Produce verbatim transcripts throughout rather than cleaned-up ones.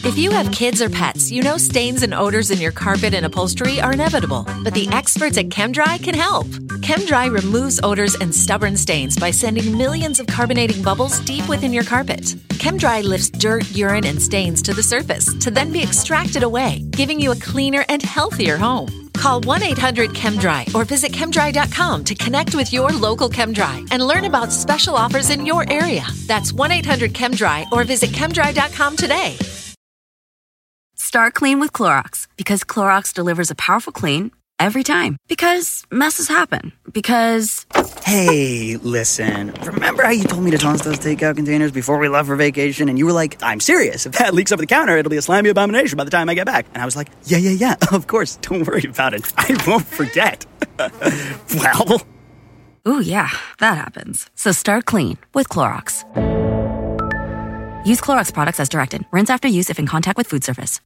If you have kids or pets, you know stains and odors in your carpet and upholstery are inevitable, but the experts at ChemDry can help. ChemDry removes odors and stubborn stains by sending millions of carbonating bubbles deep within your carpet. ChemDry lifts dirt, urine, and stains to the surface to then be extracted away, giving you a cleaner and healthier home. Call one eight hundred ChemDry or visit chemdry dot com to connect with your local ChemDry and learn about special offers in your area. That's one eight hundred ChemDry or visit chemdry dot com today. Start clean with Clorox because Clorox delivers a powerful clean every time. Because messes happen. Because... Hey, listen. Remember how you told me to toss those takeout containers before we left for vacation? And you were like, I'm serious. If that leaks over the counter, it'll be a slimy abomination by the time I get back. And I was like, yeah, yeah, yeah. Of course. Don't worry about it. I won't forget. Well... Ooh, yeah. That happens. So start clean with Clorox. Use Clorox products as directed. Rinse after use if in contact with food surface.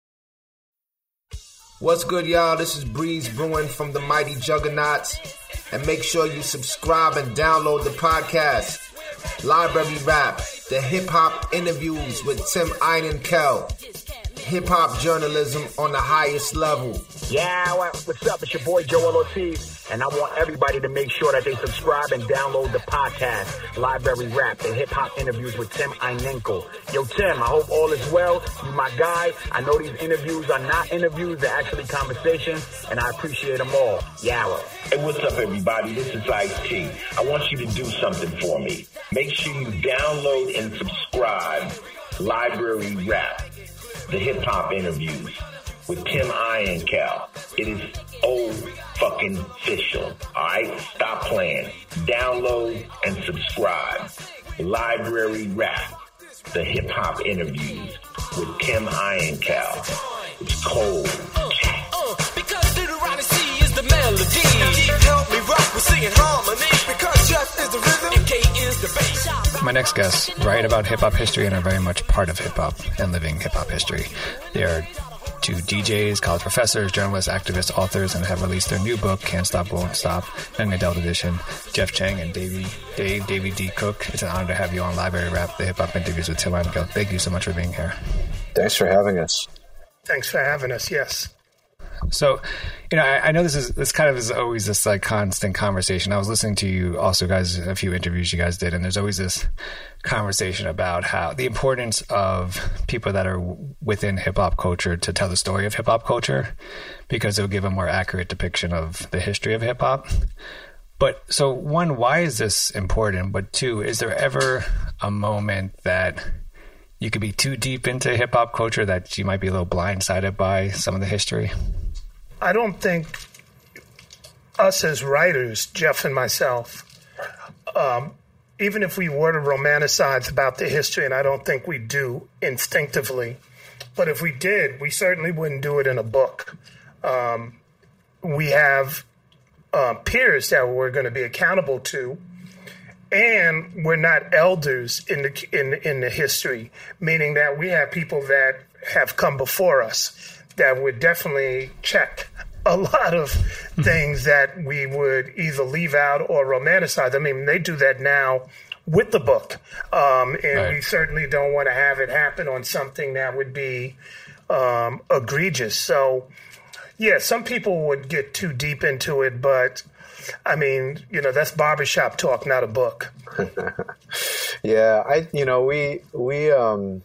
What's good, y'all? This is Breeze Brewing from the Mighty Juggernauts. And make sure you subscribe and download the podcast. Library Rap, the hip-hop interviews with Tim Einenkel. Hip-hop journalism on the highest level. Yeah, what's up? It's your boy Joel Ortiz. And I want everybody to make sure that they subscribe and download the podcast, Library Rap, the hip-hop interviews with Tim Einenkel. Yo, Tim, I hope all is well. You my guy. I know these interviews are not interviews. They're actually conversations, and I appreciate them all. Yawa. Hey, what's up, everybody? This is Ice-T. I want you to do something for me. Make sure you download and subscribe Library Rap, the hip-hop interviews with Tim Einenkel. It is old fucking official. All right? Stop playing. Download and subscribe. Library Rap, the hip-hop interviews with Tim Einenkel. It's cold. Uh, uh, because Deuteronomy is the melody. Keep help me rock with singing harmony. Because Jeff is the rhythm and K is the bass. My next guests write about hip-hop history and are very much part of hip-hop and living hip-hop history. They are two D Js, college professors, journalists, activists, authors, and have released their new book, Can't Stop, Won't Stop, Young Adult Edition. Jeff Chang and Davey, Dave, Davey D. Cook. It's an honor to have you on Library Rap, the hip-hop interviews with Tim Einenkel. Thank you so much for being here. Thanks for having us. Thanks for having us, yes. So, you know, I, I know this is this kind of is always this like constant conversation. I was listening to you also, guys, a few interviews you guys did, and there's always this conversation about how the importance of people that are within hip hop culture to tell the story of hip hop culture, because it'll give a more accurate depiction of the history of hip hop. But so one, why is this important? But two, is there ever a moment that you could be too deep into hip hop culture that you might be a little blindsided by some of the history? I don't think us as writers, Jeff and myself, um, even if we were to romanticize about the history, and I don't think we do instinctively, but if we did, we certainly wouldn't do it in a book. Um, we have uh, peers that we're going to be accountable to, and we're not elders in the in in the history, meaning that we have people that have come before us that would definitely check a lot of things that we would either leave out or romanticize. I mean, they do that now with the book, um, and right. we certainly don't want to have it happen on something that would be um, egregious. So, yeah, some people would get too deep into it, but I mean, you know, that's barbershop talk, not a book. yeah, I, you know, we, we, um,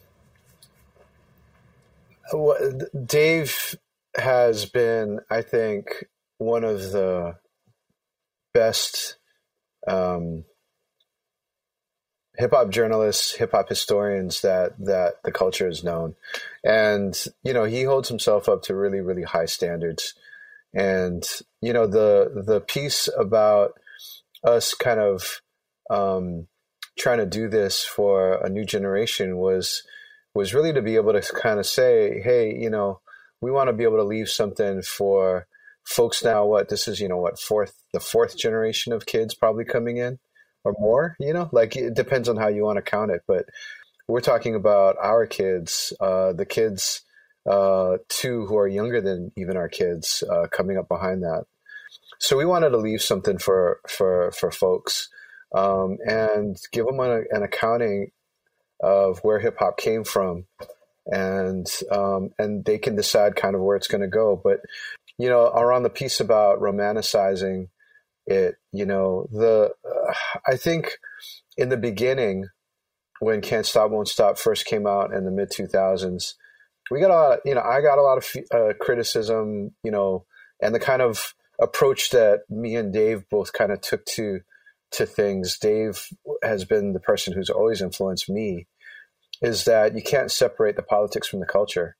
Dave has been, I think, one of the best, um, hip hop journalists, hip hop historians that, that the culture has known. And, you know, he holds himself up to really, really high standards. And, you know, the, the piece about us kind of, um, trying to do this for a new generation was, was really to be able to kind of say, hey, you know, we want to be able to leave something for folks now. What this is, you know, what fourth, the fourth generation of kids probably coming in or more, you know, like it depends on how you want to count it. But we're talking about our kids, uh, the kids, uh, too, who are younger than even our kids, uh, coming up behind that. So we wanted to leave something for, for, for folks, um, and give them an, an accounting of where hip hop came from, and um, and they can decide kind of where it's going to go. But you know, around the piece about romanticizing it, you know, the uh, I think in the beginning, when Can't Stop Won't Stop first came out in the mid two thousands, we got a lot, you know, I got a lot of uh, criticism, you know, and the kind of approach that me and Dave both kind of took to to things. Dave has been the person who's always influenced me, is that you can't separate the politics from the culture.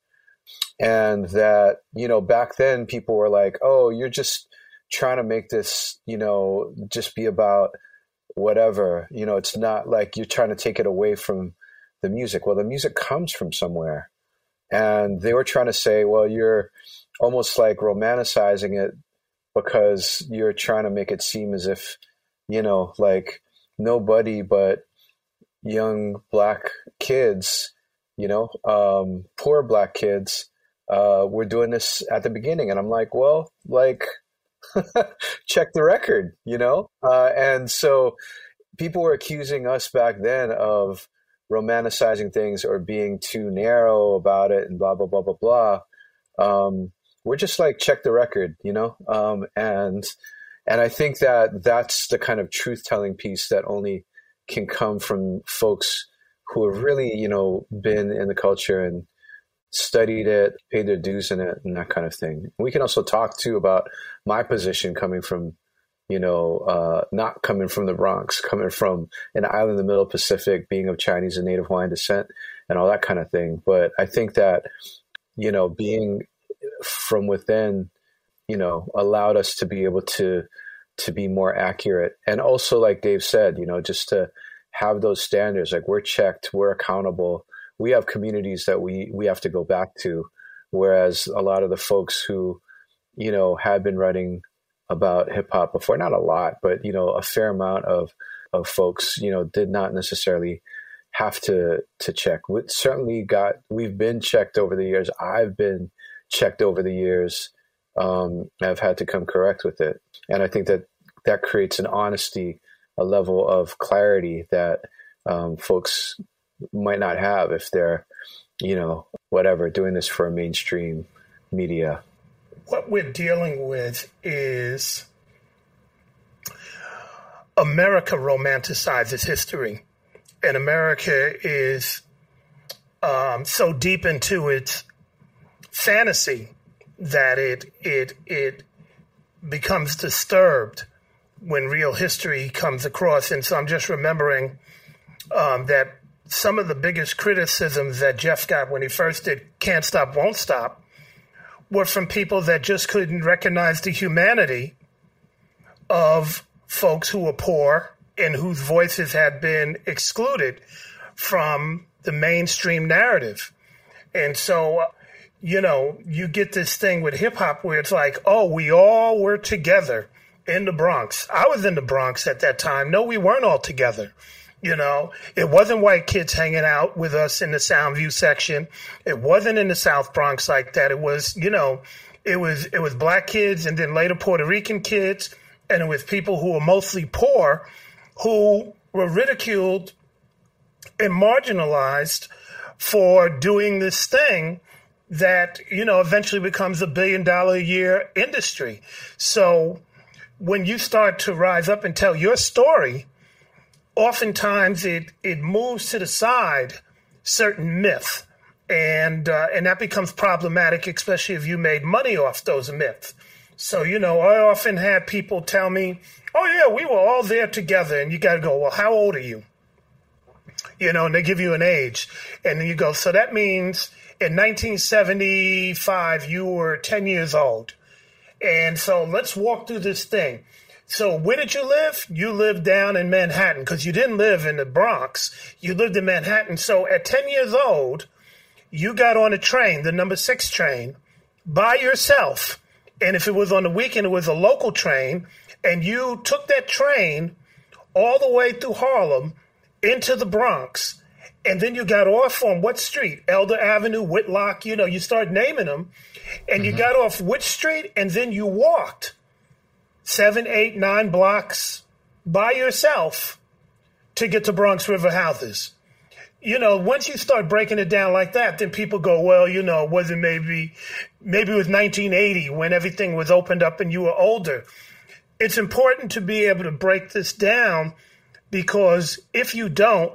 And that, you know, back then people were like, oh, you're just trying to make this, you know, just be about whatever, you know, it's not like you're trying to take it away from the music. Well, the music comes from somewhere. And they were trying to say, well, you're almost like romanticizing it because you're trying to make it seem as if, you know, like nobody but young black kids, you know, um, poor black kids, uh, were doing this at the beginning. And I'm like, well, like, check the record, you know? Uh, and so people were accusing us back then of romanticizing things or being too narrow about it and blah, blah, blah, blah, blah. Um, we're just like, check the record, you know? Um, and, and I think that that's the kind of truth-telling piece that only can come from folks who have really, you know, been in the culture and studied it, paid their dues in it, and that kind of thing. We can also talk too about my position coming from, you know, uh, not coming from the Bronx, coming from an island in the middle Pacific, being of Chinese and Native Hawaiian descent and all that kind of thing. But I think that, you know, being from within, you know, allowed us to be able to, to be more accurate. And also, like Dave said, you know, just to have those standards, like we're checked, we're accountable. We have communities that we, we have to go back to. Whereas a lot of the folks who, you know, had been writing about hip hop before, not a lot, but, you know, a fair amount of, of folks, you know, did not necessarily have to, to check. We certainly got, we've been checked over the years. I've been checked over the years. Um, I've had to come correct with it. And I think that that creates an honesty, a level of clarity that um, folks might not have if they're, you know, whatever, doing this for a mainstream media. What we're dealing with is America romanticizes history, and America is um, so deep into its fantasy that it it it becomes disturbed when real history comes across. And so I'm just remembering um, that some of the biggest criticisms that Jeff got when he first did Can't Stop, Won't Stop were from people that just couldn't recognize the humanity of folks who were poor and whose voices had been excluded from the mainstream narrative. And so, you know, you get this thing with hip hop where it's like, oh, we all were together in the Bronx. I was in the Bronx at that time. No, we weren't all together. You know, it wasn't white kids hanging out with us in the Soundview section. It wasn't in the South Bronx like that. It was, you know, it was it was black kids and then later Puerto Rican kids. And it was people who were mostly poor who were ridiculed and marginalized for doing this thing that, you know, eventually becomes a billion dollar a year industry. So when you start to rise up and tell your story, oftentimes it, it moves to the side certain myths, and uh, and that becomes problematic, especially if you made money off those myths. So, you know, I often had people tell me, oh, yeah, we were all there together. And you got to go, well, how old are you? You know, and they give you an age. And then you go, so that means in nineteen seventy-five, you were ten years old. And so let's walk through this thing. So where did you live? You lived down in Manhattan because you didn't live in the Bronx. You lived in Manhattan. So at ten years old, you got on a train, the number six train, by yourself. And if it was on the weekend, it was a local train. And you took that train all the way through Harlem into the Bronx. And then you got off on what street? Elder Avenue, Whitlock, you know, you start naming them. And mm-hmm. you got off which street? And then you walked seven, eight, nine blocks by yourself to get to Bronx River houses. you know, once you start breaking it down like that, then people go, well, you know, was it maybe, maybe it was nineteen eighty when everything was opened up and you were older. It's important to be able to break this down, because if you don't,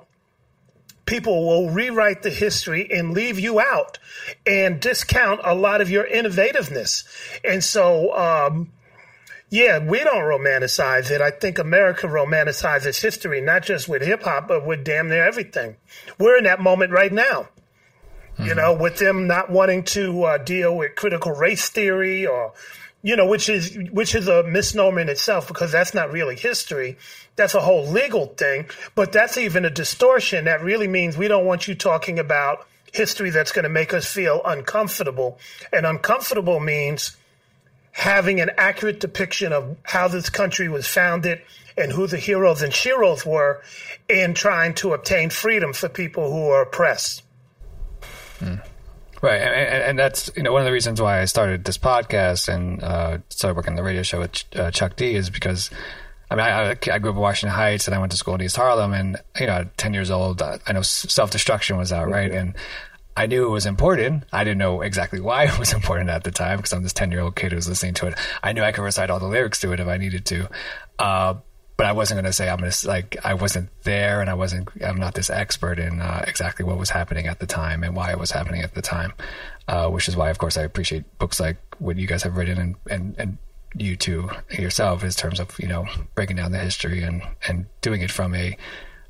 people will rewrite the history and leave you out and discount a lot of your innovativeness. And so, um, yeah, we don't romanticize it. I think America romanticizes history, not just with hip hop, but with damn near everything. We're in that moment right now, mm-hmm. you know, with them not wanting to uh, deal with critical race theory, or, you know, which is which is a misnomer in itself, because that's not really history. That's a whole legal thing. But that's even a distortion. That really means we don't want you talking about history that's going to make us feel uncomfortable. And uncomfortable means having an accurate depiction of how this country was founded and who the heroes and sheroes were, in trying to obtain freedom for people who are oppressed. Hmm. Right. And, and that's, you know, one of the reasons why I started this podcast and uh, started working on the radio show with uh, Chuck D is because, I mean, I, I grew up in Washington Heights and I went to school in East Harlem, and, you know, at ten years old, I know self-destruction was out, right? And I knew it was important. I didn't know exactly why it was important at the time, because I'm this ten-year-old kid who was listening to it. I knew I could recite all the lyrics to it if I needed to. Uh, but I wasn't going to say I'm going to, like, I wasn't there, and I wasn't, I'm not this expert in uh, exactly what was happening at the time and why it was happening at the time, uh, which is why, of course, I appreciate books like what you guys have written, and, and, and you two yourself, in terms of, you know, breaking down the history and, and doing it from a,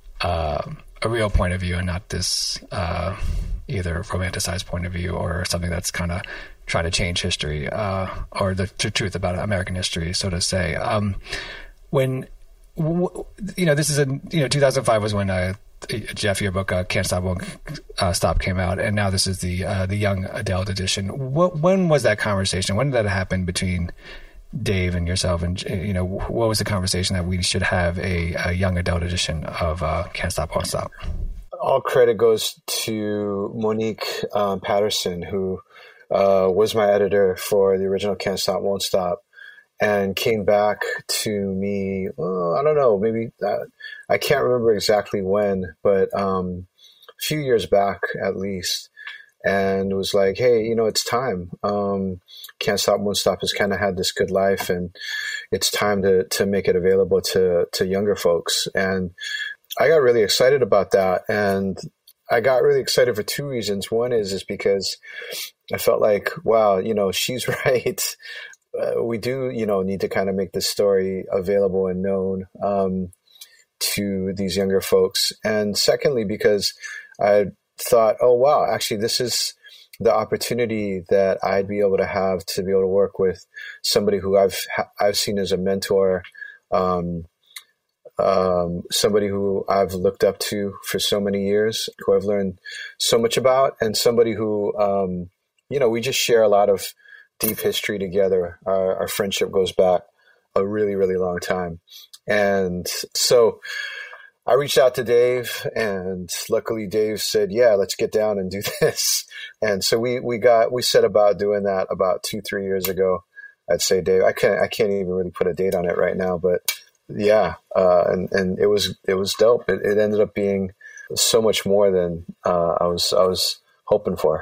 uh, a real point of view, and not this, uh, either romanticized point of view or something that's kind of trying to change history, uh, or the t- truth about American history, so to say. Um, when, w- you know, this is a, you know, two thousand five was when, uh, Jeff, your book, uh, Can't Stop, Won't uh, Stop came out. And now this is the, uh, the young adult edition. What, when was that conversation? When did that happen between Dave and yourself? And, you know, what was the conversation that we should have a, a young adult edition of, uh, Can't Stop, Won't Stop? All credit goes to Monique um, Patterson, who uh, was my editor for the original Can't Stop, Won't Stop, and came back to me, oh, I don't know, maybe, uh, I can't remember exactly when, but um, a few years back at least, and was like, hey, you know, it's time. Um, Can't Stop, Won't Stop has kind of had this good life, and it's time to, to make it available to, to younger folks. And I got really excited about that, and I got really excited for two reasons. One is is because I felt like, wow, you know, she's right. Uh, we do, you know, need to kind of make this story available and known um, to these younger folks. And secondly, because I thought, oh, wow, actually, this is the opportunity that I'd be able to have to be able to work with somebody who I've I've seen as a mentor. Um, Um, somebody who I've looked up to for so many years, who I've learned so much about, and somebody who, um, you know, we just share a lot of deep history together. Our, our friendship goes back a really, really long time. And so I reached out to Dave, and luckily Dave said, yeah, let's get down and do this. And so we, we got, we set about doing that about two, three years ago. I'd say, Dave, I can't, I can't even really put a date on it right now, but yeah, uh, and and it was it was dope. It, it ended up being so much more than uh, I was I was hoping for.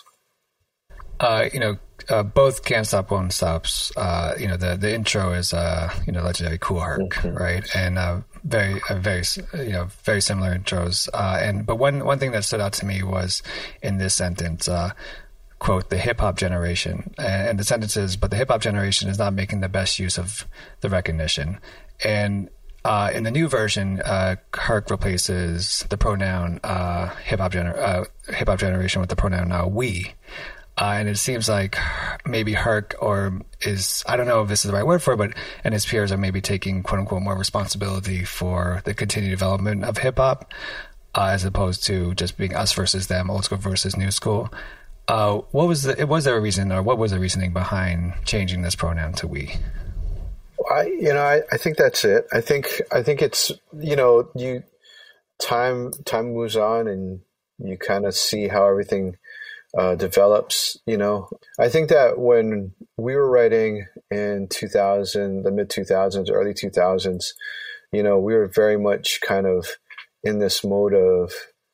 Uh, you know, uh, both Can't Stop, Won't Stops. Uh, you know, the the intro is uh, you know, legendary Kool Herc, mm-hmm. right? And uh, very uh, very you know very similar intros. Uh, and but one one thing that stood out to me was in this sentence. Uh, quote, the hip hop generation, and the sentence is, but the hip hop generation is not making the best use of the recognition. And uh, in the new version, uh, Herc replaces the pronoun uh, hip hop gener- uh, hip hop generation with the pronoun uh, we. Uh, and it seems like maybe Herc, or is, I don't know if this is the right word for it, but, and his peers are maybe taking quote unquote more responsibility for the continued development of hip hop, uh, as opposed to just being us versus them, old school versus new school. Uh, what was the, was there a reason, or what was the reasoning behind changing this pronoun to we? I, you know, I, I think that's it. I think, I think it's, you know, you, time, time moves on, and you kind of see how everything uh, develops, you know. I think that when we were writing in two thousand, the mid two thousands, early two thousands, you know, we were very much kind of in this mode of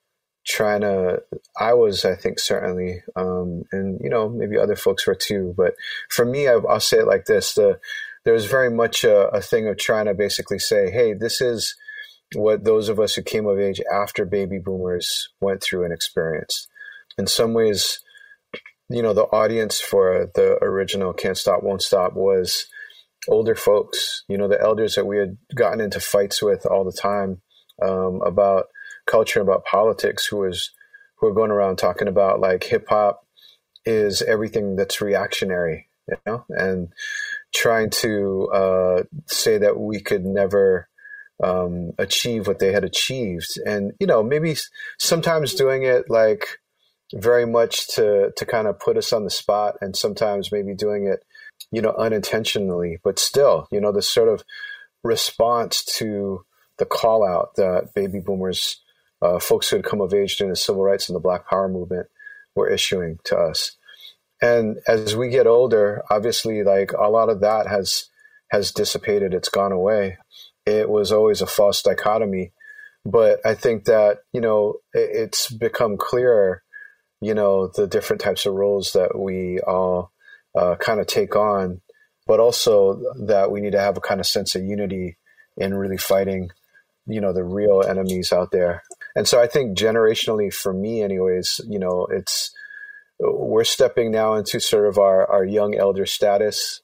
trying to, I was, I think, certainly, um, and, you know, maybe other folks were too. But for me, I, I'll say it like this. The, there was very much a, a thing of trying to basically say, hey, this is what those of us who came of age after baby boomers went through and experienced. In some ways, you know, the audience for the original Can't Stop, Won't Stop was older folks, you know, the elders that we had gotten into fights with all the time um, about culture, about politics, who was who were going around talking about like hip hop is everything that's reactionary, you know, and trying to uh, say that we could never um, achieve what they had achieved. And, you know, maybe sometimes doing it like very much to, to kind of put us on the spot, and sometimes maybe doing it, you know, unintentionally, but still, you know, this sort of response to the call out that baby boomers, uh, folks who had come of age during the civil rights and the Black Power movement were issuing to us. And as we get older, obviously, like a lot of that has, has dissipated. It's gone away. It was always a false dichotomy, but I think that, you know, it, it's become clearer, you know, the different types of roles that we all uh, kind of take on, but also that we need to have a kind of sense of unity in really fighting, you know, the real enemies out there. And so I think generationally, for me anyways, you know, it's, we're stepping now into sort of our, our young elder status.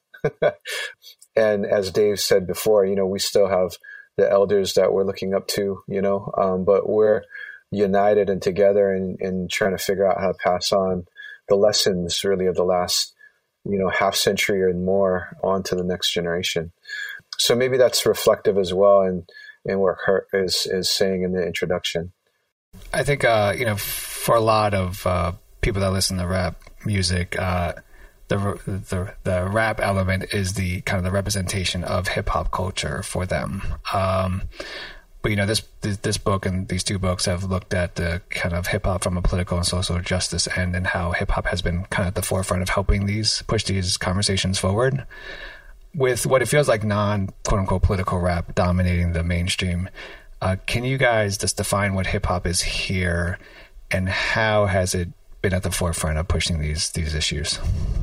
And as Dave said before, you know, we still have the elders that we're looking up to, you know, um, but we're united and together and, and trying to figure out how to pass on the lessons really of the last, you know, half century or more on to the next generation. So maybe that's reflective as well in, in what Kurt is, is saying in the introduction. I think, uh, you know, for a lot of uh, people that listen to rap music, uh, the, the the rap element is the kind of the representation of hip hop culture for them. Um, But, you know, this, this this book and these two books have looked at the kind of hip hop from a political and social justice end, and how hip hop has been kind of at the forefront of helping these push these conversations forward. With what it feels like non quote unquote political rap dominating the mainstream, uh, can you guys just define what hip hop is here, and how has it been at the forefront of pushing these these issues?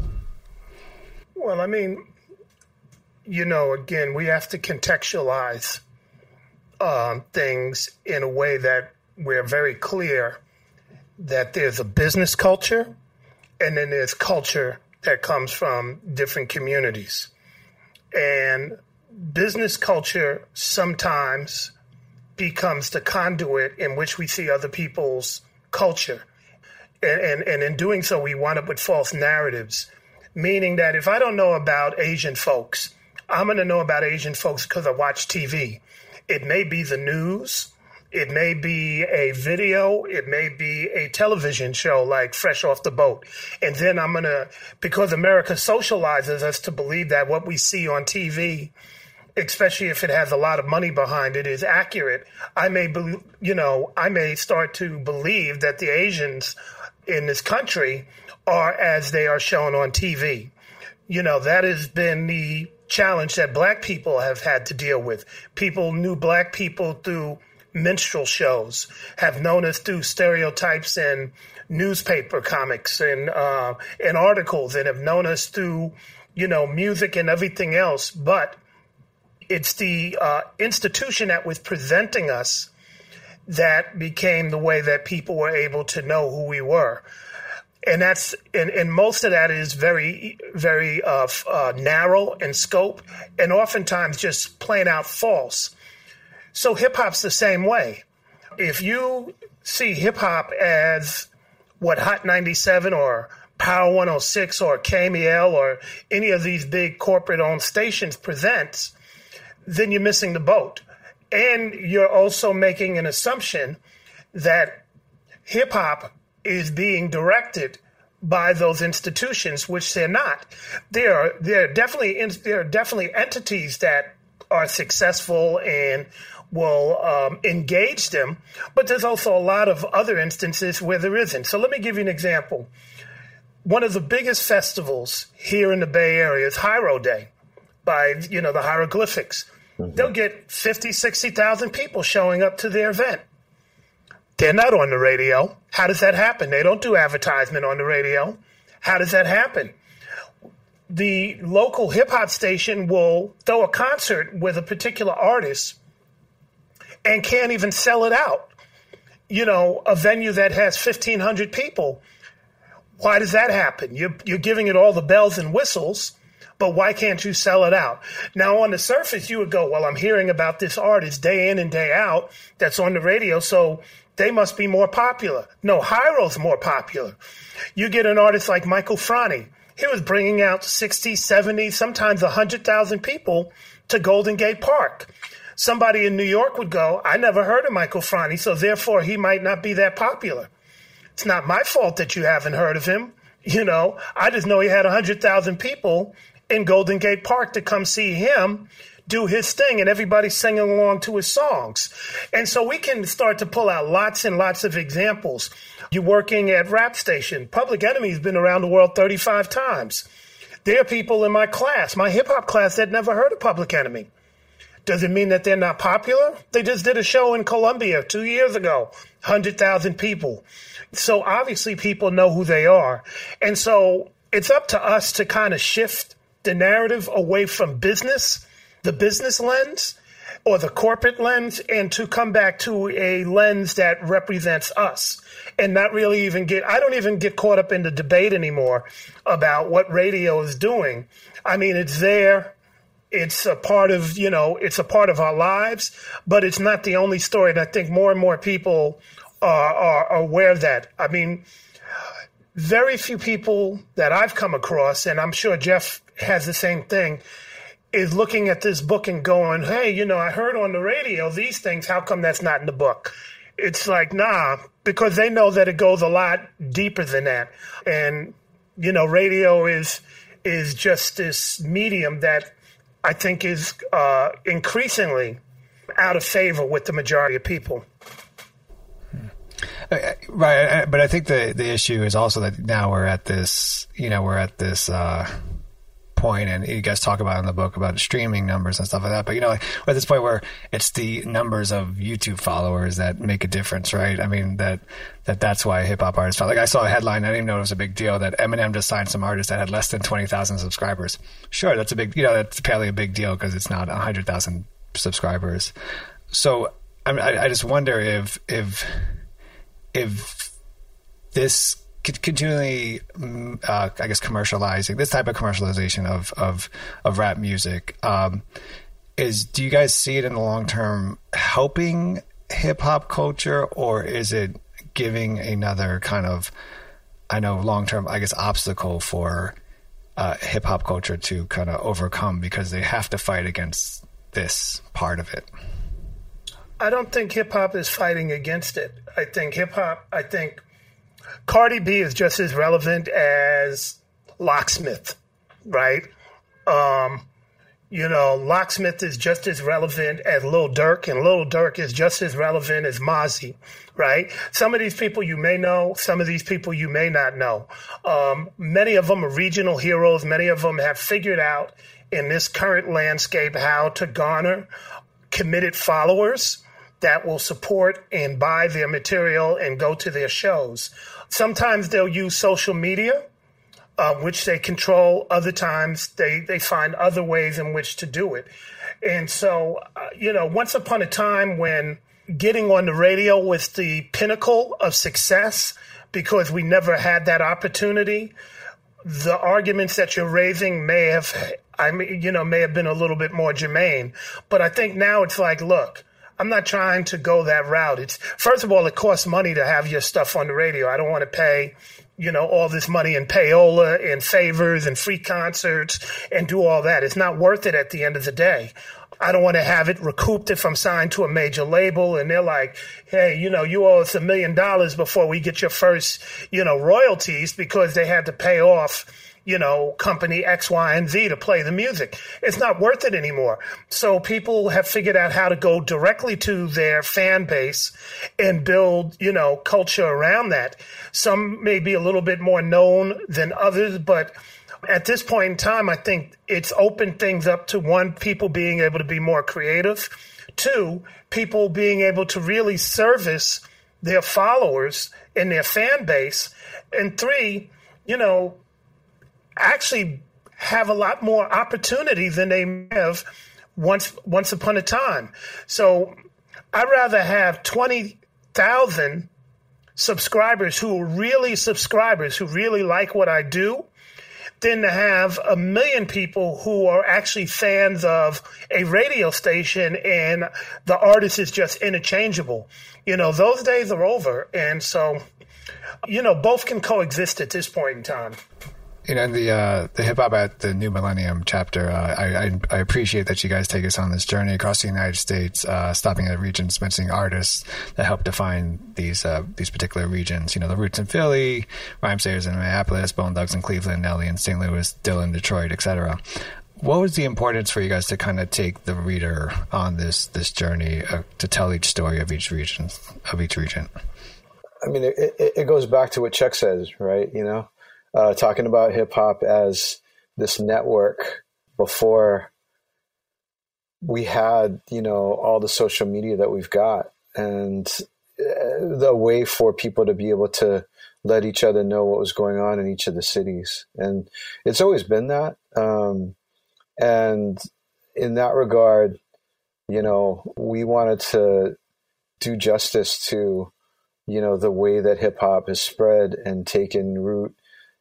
Well, I mean, you know, again, we have to contextualize Um, things in a way that we're very clear that there's a business culture, and then there's culture that comes from different communities. And business culture sometimes becomes the conduit in which we see other people's culture. And, and, and in doing so, we wind up with false narratives, meaning that if I don't know about Asian folks, I'm going to know about Asian folks because I watch T V. It may be the news, it may be a video, it may be a television show like Fresh Off the Boat. And then I'm going to, because America socializes us to believe that what we see on T V, especially if it has a lot of money behind it, is accurate. I may, be, you know, I may start to believe that the Asians in this country are as they are shown on T V. You know, that has been the challenge that Black people have had to deal with. People knew Black people through minstrel shows, have known us through stereotypes and newspaper comics and uh, and articles, and have known us through, you know, music and everything else. But it's the uh, institution that was presenting us that became the way that people were able to know who we were. And that's and, and most of that is very, very uh, uh, narrow in scope, and oftentimes just plain out false. So hip hop's the same way. If you see hip hop as what Hot ninety-seven or Power one oh six or K M E L or any of these big corporate-owned stations presents, then you're missing the boat, and you're also making an assumption that hip hop is being directed by those institutions, which they're not. There are there are definitely there are definitely entities that are successful and will um, engage them, but there's also a lot of other instances where there isn't. So let me give you an example. One of the biggest festivals here in the Bay Area is Hiero Day, by you know the hieroglyphics. Mm-hmm. They'll get fifty, sixty thousand people showing up to their event. They're not on the radio. How does that happen? They don't do advertisement on the radio. How does that happen? The local hip-hop station will throw a concert with a particular artist and can't even sell it out. You know, a venue that has fifteen hundred people. Why does that happen? You're, you're giving it all the bells and whistles, but why can't you sell it out? Now, on the surface, you would go, well, I'm hearing about this artist day in and day out that's on the radio, so they must be more popular. No, Hyro's more popular. You get an artist like Michael Franti. He was bringing out sixty, seventy, sometimes one hundred thousand people to Golden Gate Park. Somebody in New York would go, I never heard of Michael Franti, so therefore he might not be that popular. It's not my fault that you haven't heard of him. You know, I just know he had one hundred thousand people in Golden Gate Park to come see him do his thing, and everybody's singing along to his songs. And so we can start to pull out lots and lots of examples. You're working at Rap Station. Public Enemy's been around the world thirty-five times. There are people in my class, my hip-hop class, that never heard of Public Enemy. Does it mean that they're not popular? They just did a show in Colombia two years ago, one hundred thousand people. So obviously people know who they are. And so it's up to us to kind of shift the narrative away from business, the business lens, or the corporate lens, and to come back to a lens that represents us and not really even get, I don't even get caught up in the debate anymore about what radio is doing. I mean, it's there. It's a part of, you know, it's a part of our lives, but it's not the only story. And I think more and more people are, are aware of that. I mean, very few people that I've come across, and I'm sure Jeff has the same thing, is looking at this book and going, hey, you know, I heard on the radio these things. How come that's not in the book? It's like, nah, because they know that it goes a lot deeper than that. And, you know, radio is is just this medium that I think is uh, increasingly out of favor with the majority of people. Right, but I think the the issue is also that now we're at this, you know, we're at this uh, point, and you guys talk about in the book about streaming numbers and stuff like that. But you know, like, we're at this point where it's the numbers of YouTube followers that make a difference, right? I mean, that that that's why hip hop artists. Like, I saw a headline, I didn't even know it was a big deal, that Eminem just signed some artists that had less than twenty thousand subscribers. Sure, that's a big, you know, that's apparently a big deal because it's not a hundred thousand subscribers. So I, mean, I I just wonder if if if this continually, uh, I guess, commercializing, this type of commercialization of, of, of rap music, um, is, do you guys see it in the long term helping hip hop culture, or is it giving another kind of, I know, long term, I guess, obstacle for uh, hip hop culture to kind of overcome because they have to fight against this part of it? I don't think hip hop is fighting against it. I think hip hop, I think Cardi B is just as relevant as Locksmith, right? Um, you know, Locksmith is just as relevant as Lil Durk, and Lil Durk is just as relevant as Mozzie, right? Some of these people you may know, some of these people you may not know. Um, many of them are regional heroes. Many of them have figured out in this current landscape how to garner committed followers that will support and buy their material and go to their shows. Sometimes they'll use social media, uh, which they control. Other times they, they find other ways in which to do it. And so, uh, you know, once upon a time when getting on the radio was the pinnacle of success because we never had that opportunity, the arguments that you're raising may have, I mean, you know, may have been a little bit more germane. But I think now it's like, look, I'm not trying to go that route. It's, first of all, it costs money to have your stuff on the radio. I don't want to pay, you know, all this money in payola and favors and free concerts and do all that. It's not worth it at the end of the day. I don't want to have it recouped if I'm signed to a major label and they're like, hey, you know, you owe us a million dollars before we get your first, you know, royalties, because they had to pay off, you know, company X, Y, and Z to play the music. It's not worth it anymore. So people have figured out how to go directly to their fan base and build, you know, culture around that. Some may be a little bit more known than others, but at this point in time, I think it's opened things up to, one, people being able to be more creative, two, people being able to really service their followers and their fan base. And three, you know, actually have a lot more opportunity than they have once once upon a time. So I'd rather have twenty thousand subscribers who are really subscribers, who really like what I do, than to have a million people who are actually fans of a radio station and the artist is just interchangeable. You know, those days are over. And so, you know, both can coexist at this point in time. You know, the uh, the Hip Hop at the New Millennium chapter, uh, I, I I appreciate that you guys take us on this journey across the United States, uh, stopping at regions, mentioning artists that help define these uh, these particular regions. You know, the Roots in Philly, Rhymesayers in Minneapolis, Bone Thugs in Cleveland, Nelly in Saint Louis, Dylan, Detroit, et cetera. What was the importance for you guys to kind of take the reader on this this journey uh, to tell each story of each region of each region? I mean, it, it, it goes back to what Chuck says, right? You know. Uh, talking about hip hop as this network before we had, you know, all the social media that we've got, and the way for people to be able to let each other know what was going on in each of the cities. And it's always been that. Um, and in that regard, you know, we wanted to do justice to, you know, the way that hip hop has spread and taken root,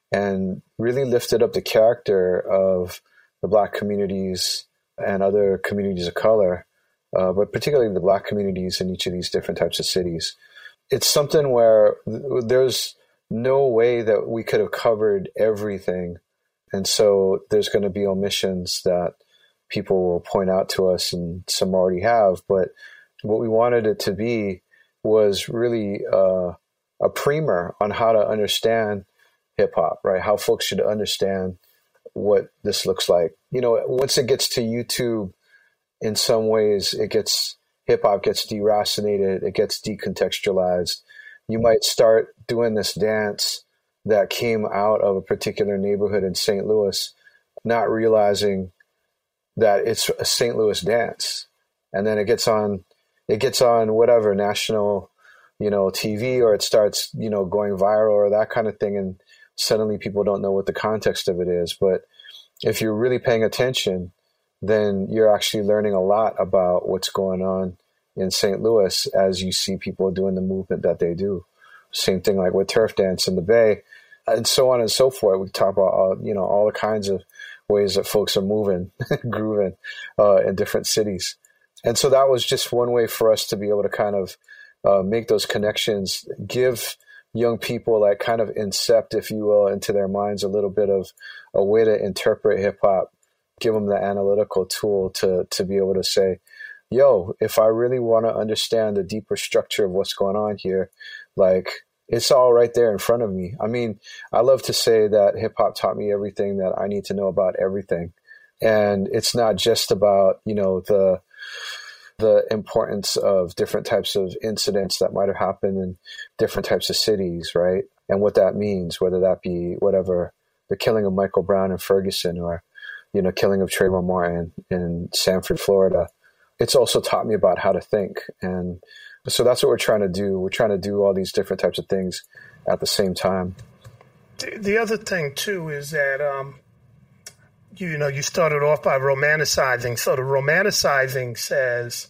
and really lifted up the character of the Black communities and other communities of color, uh, but particularly the Black communities in each of these different types of cities. It's something where th- there's no way that we could have covered everything. And so there's going to be omissions that people will point out to us, and some already have. But what we wanted it to be was really uh, a primer on how to understand hip hop, right? How folks should understand what this looks like. You know, once it gets to YouTube, in some ways, it gets hip hop gets deracinated, it gets decontextualized. You might start doing this dance that came out of a particular neighborhood in Saint Louis, not realizing that it's a Saint Louis dance, and then it gets on, it gets on whatever national, you know, T V, or it starts, you know, going viral or that kind of thing, and suddenly people don't know what the context of it is. But if you're really paying attention, then you're actually learning a lot about what's going on in Saint Louis as you see people doing the movement that they do. Same thing like with turf dance in the Bay, and so on and so forth. We talk about, all, you know, all the kinds of ways that folks are moving, grooving uh, in different cities. And so that was just one way for us to be able to kind of uh, make those connections, give young people like kind of incept, if you will, into their minds a little bit of a way to interpret hip hop, give them the analytical tool to to be able to say, yo, if I really want to understand the deeper structure of what's going on here, like it's all right there in front of me. I mean, I love to say that hip hop taught me everything that I need to know about everything. And it's not just about, you know, the the importance of different types of incidents that might have happened in different types of cities, right? And what that means, whether that be whatever, the killing of Michael Brown in Ferguson, or, you know, killing of Trayvon Martin in Sanford, Florida. It's also taught me about how to think. And so that's what we're trying to do. We're trying to do all these different types of things at the same time. The other thing, too, is that, um, you know, you started off by romanticizing. So the romanticizing says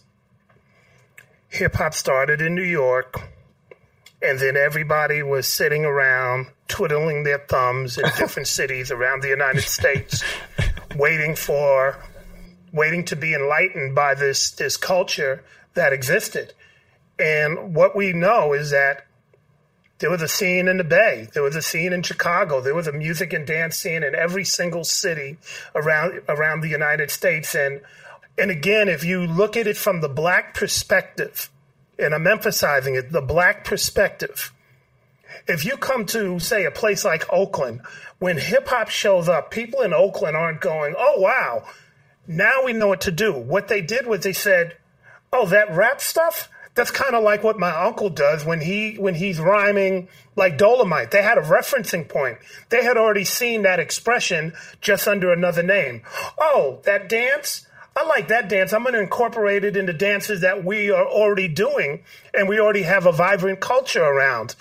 hip-hop started in New York, and then everybody was sitting around twiddling their thumbs in different cities around the United States, waiting for, waiting to be enlightened by this, this culture that existed. And what we know is that there was a scene in the Bay. There was a scene in Chicago. There was a music and dance scene in every single city around around the United States. And and again, if you look at it from the Black perspective, and I'm emphasizing it, the Black perspective, if you come to, say, a place like Oakland, when hip-hop shows up, people in Oakland aren't going, oh, wow, now we know what to do. What they did was they said, oh, that rap stuff? That's kind of like what my uncle does when he when he's rhyming like Dolomite. They had a referencing point. They had already seen that expression just under another name. Oh, that dance? I like that dance. I'm going to incorporate it into dances that we are already doing and we already have a vibrant culture around.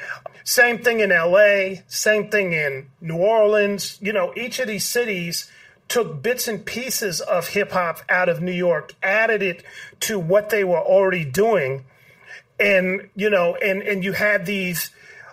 Same thing in L A, same thing in New Orleans. You know, each of these cities took bits and pieces of hip hop out of New York, added it to what they were already doing. And, you know, and, and you had these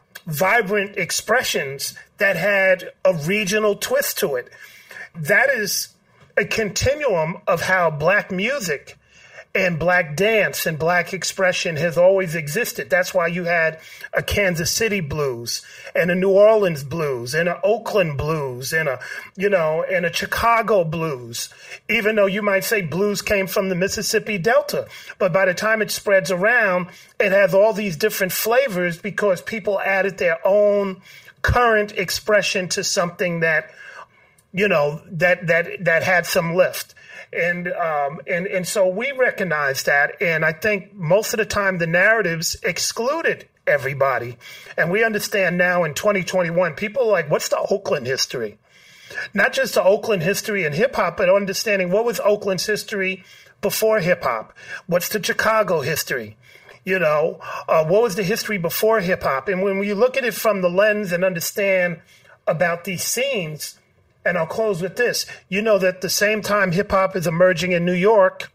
vibrant expressions that had a regional twist to it. That is a continuum of how black music and black dance and black expression has always existed. That's why you had a Kansas City blues and a New Orleans blues and an Oakland blues and a, you know, and a Chicago blues, even though you might say blues came from the Mississippi Delta. But by the time it spreads around, it has all these different flavors because people added their own current expression to something that, you know, that, that, that had some lift. And, um, and, and so we recognize that. And I think most of the time the narratives excluded everybody. And we understand now in twenty twenty-one, people are like, what's the Oakland history? Not just the Oakland history in hip hop, but understanding what was Oakland's history before hip hop? What's the Chicago history? You know, uh, what was the history before hip hop? And when we look at it from the lens and understand about these scenes, and I'll close with this. You know that the same time hip-hop is emerging in New York,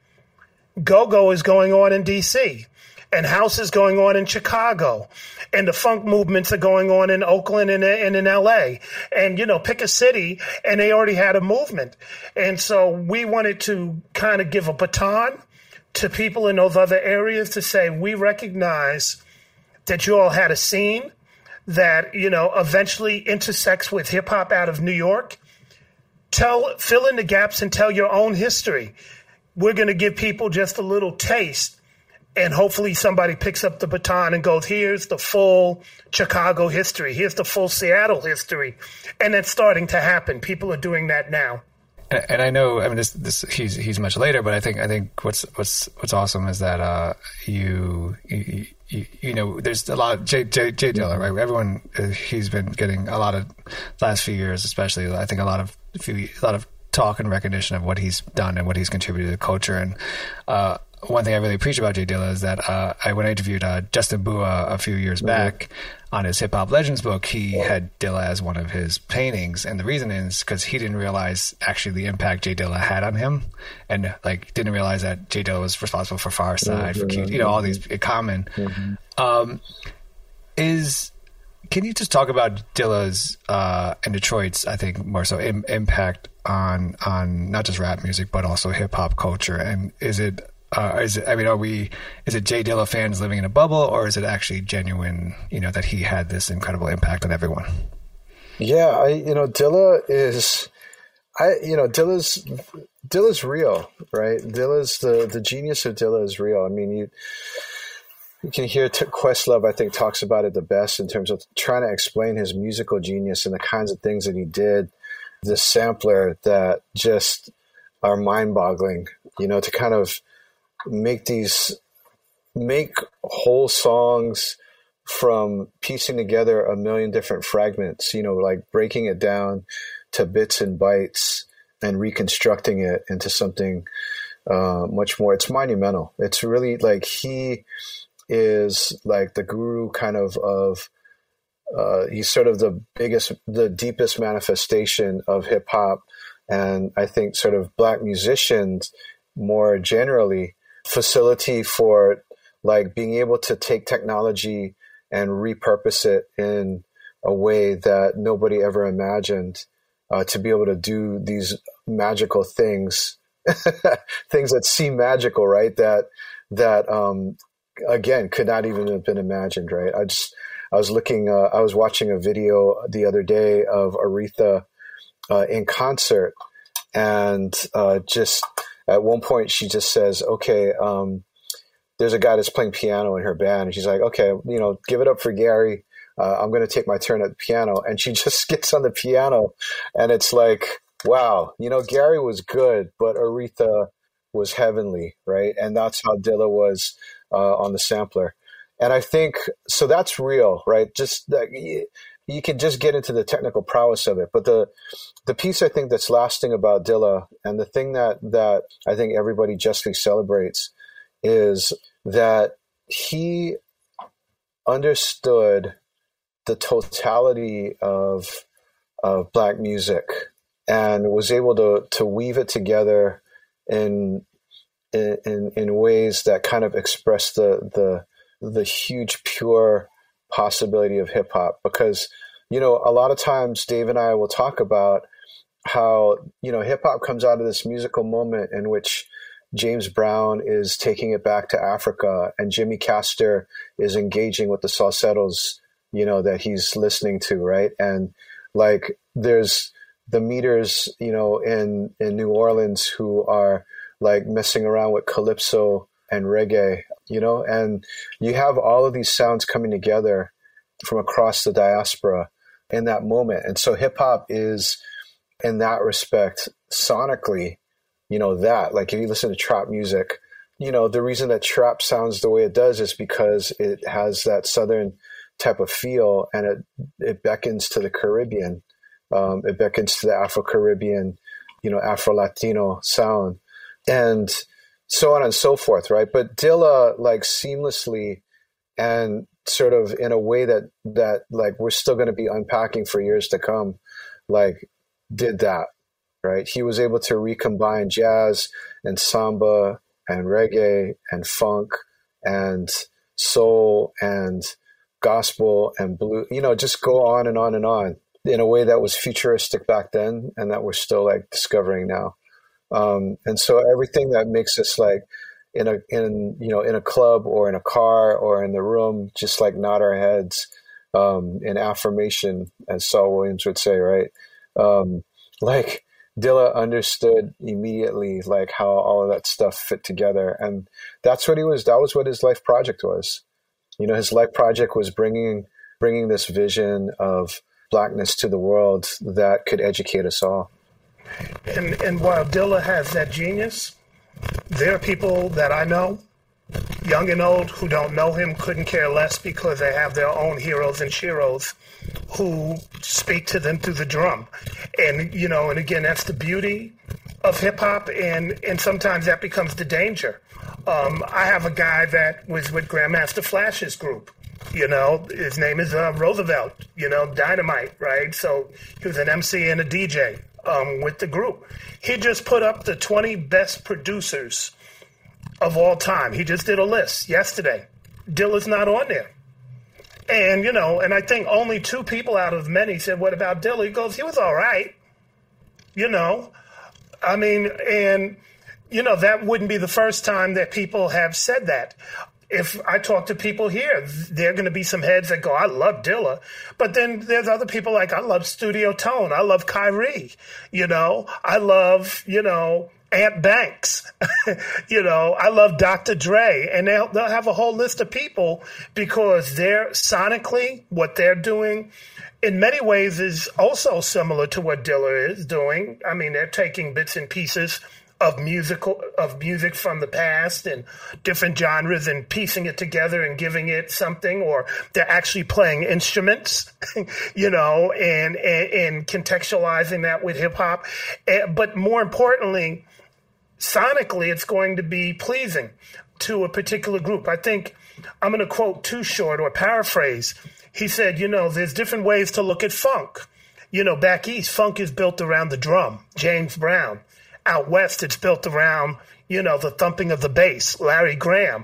go-go is going on in D C, and house is going on in Chicago, and the funk movements are going on in Oakland and, and in L A. And, you know, pick a city, and they already had a movement. And so we wanted to kind of give a baton to people in those other areas to say, we recognize that you all had a scene that, you know, eventually intersects with hip-hop out of New York. Tell, fill in the gaps and tell your own history. We're going to give people just a little taste, and hopefully somebody picks up the baton and goes, here's the full Chicago history. Here's the full Seattle history. And that's starting to happen. People are doing that now. And, and I know, I mean, this, this, he's, he's much later, but I think, I think what's, what's, what's awesome is that, uh, you, you, you, you know, there's a lot of Jay, Jay, Jay Dilla, right? Everyone, uh, he's been getting a lot of last few years, especially, I think a lot of, a, few, a lot of talk and recognition of what he's done and what he's contributed to the culture. And, uh, one thing I really appreciate about Jay Dilla is that, uh, I, when I interviewed, uh, Justin Bua a few years mm-hmm. back on his Hip Hop Legends book, he had Dilla as one of his paintings. And the reason is because he didn't realize actually the impact Jay Dilla had on him. And like, didn't realize that Jay Dilla was responsible for Far Side, mm-hmm. for Q, you know, all these common, mm-hmm. um, is, can you just talk about Dilla's, uh, and Detroit's, I think more so im- impact on, on not just rap music, but also hip hop culture? And is it, Uh, is it, I mean, are we, is it Jay Dilla fans living in a bubble, or is it actually genuine, you know, that he had this incredible impact on everyone? Yeah, I, you know, Dilla is, I, you know, Dilla's, Dilla's real, right? Dilla's, the, the genius of Dilla is real. I mean, you, you can hear T- Questlove, I think, talks about it the best in terms of trying to explain his musical genius and the kinds of things that he did. This sampler that just are mind-boggling, you know, to kind of make these, make whole songs from piecing together a million different fragments, you know, like breaking it down to bits and bytes and reconstructing it into something uh, much more. It's monumental. It's really like he is like the guru kind of of uh, he's sort of the biggest, the deepest manifestation of hip hop, and I think sort of black musicians more generally. Facility for like being able to take technology and repurpose it in a way that nobody ever imagined, uh, to be able to do these magical things, things that seem magical, right? That, that, um, again, could not even have been imagined, right? I just, I was looking, uh, I was watching a video the other day of Aretha, uh, in concert, and, uh, just, at one point, she just says, okay, um, there's a guy that's playing piano in her band. And she's like, okay, you know, give it up for Gary. Uh, I'm going to take my turn at the piano. And she just gets on the piano. And it's like, wow, you know, Gary was good, but Aretha was heavenly, right? And that's how Dilla was uh, on the sampler. And I think, so that's real, right? Just that, you can just get into the technical prowess of it. But the the piece I think that's lasting about Dilla, and the thing that that I think everybody justly celebrates, is that he understood the totality of of Black music and was able to to weave it together in in in ways that kind of express the the the huge pure possibility of hip hop. Because, you know, a lot of times Dave and I will talk about how, you know, hip hop comes out of this musical moment in which James Brown is taking it back to Africa and Jimmy Castor is engaging with the salsettos, you know, that he's listening to, right? And like there's the meters, you know, in in New Orleans who are like messing around with calypso and reggae, you know, and you have all of these sounds coming together from across the diaspora in that moment. And so hip hop is, in that respect, sonically, you know, that, like if you listen to trap music, you know, the reason that trap sounds the way it does is because it has that Southern type of feel, and it, it beckons to the Caribbean. Um, it beckons to the Afro-Caribbean, you know, Afro-Latino sound, and so on and so forth, right? But Dilla, like seamlessly and sort of in a way that, that like we're still going to be unpacking for years to come, like did that, right? He was able to recombine jazz and samba and reggae and funk and soul and gospel and blue, you know, just go on and on and on in a way that was futuristic back then and that we're still like discovering now. Um, and so everything that makes us like in a, in, you know, in a club or in a car or in the room, just like nod our heads, um, in affirmation, as Saul Williams would say, right? Um, like Dilla understood immediately, like how all of that stuff fit together. And that's what he was, that was what his life project was. You know, his life project was bringing, bringing this vision of Blackness to the world that could educate us all. And and while Dilla has that genius, there are people that I know, young and old, who don't know him, couldn't care less because they have their own heroes and sheroes who speak to them through the drum. And, you know, and again, that's the beauty of hip hop, and, and sometimes that becomes the danger. Um, I have a guy that was with Grandmaster Flash's group. You know, his name is uh, Roosevelt, you know, Dynamite, right? So he was an M C and a D J. Um, with the group. He just put up the twenty best producers of all time. He just did a list yesterday. Dilla's not on there. And, you know, and I think only two people out of many said, what about Dilla? He goes, he was all right. You know, I mean, and, you know, that wouldn't be the first time that people have said that. If I talk to people here, there are going to be some heads that go, I love Dilla. But then there's other people like, I love Studio Tone. I love Kyrie. You know, I love, you know, Ant Banks. You know, I love Doctor Dre. And they'll, they'll have a whole list of people because they're sonically, what they're doing in many ways is also similar to what Dilla is doing. I mean, they're taking bits and pieces of musical of music from the past and different genres and piecing it together and giving it something, or they're actually playing instruments, you know, and, and, and contextualizing that with hip hop. But more importantly, sonically, it's going to be pleasing to a particular group. I think I'm going to quote Too Short or paraphrase. He said, you know, there's different ways to look at funk. You know, back east, funk is built around the drum, James Brown. Out west, it's built around, you know, the thumping of the bass, Larry Graham.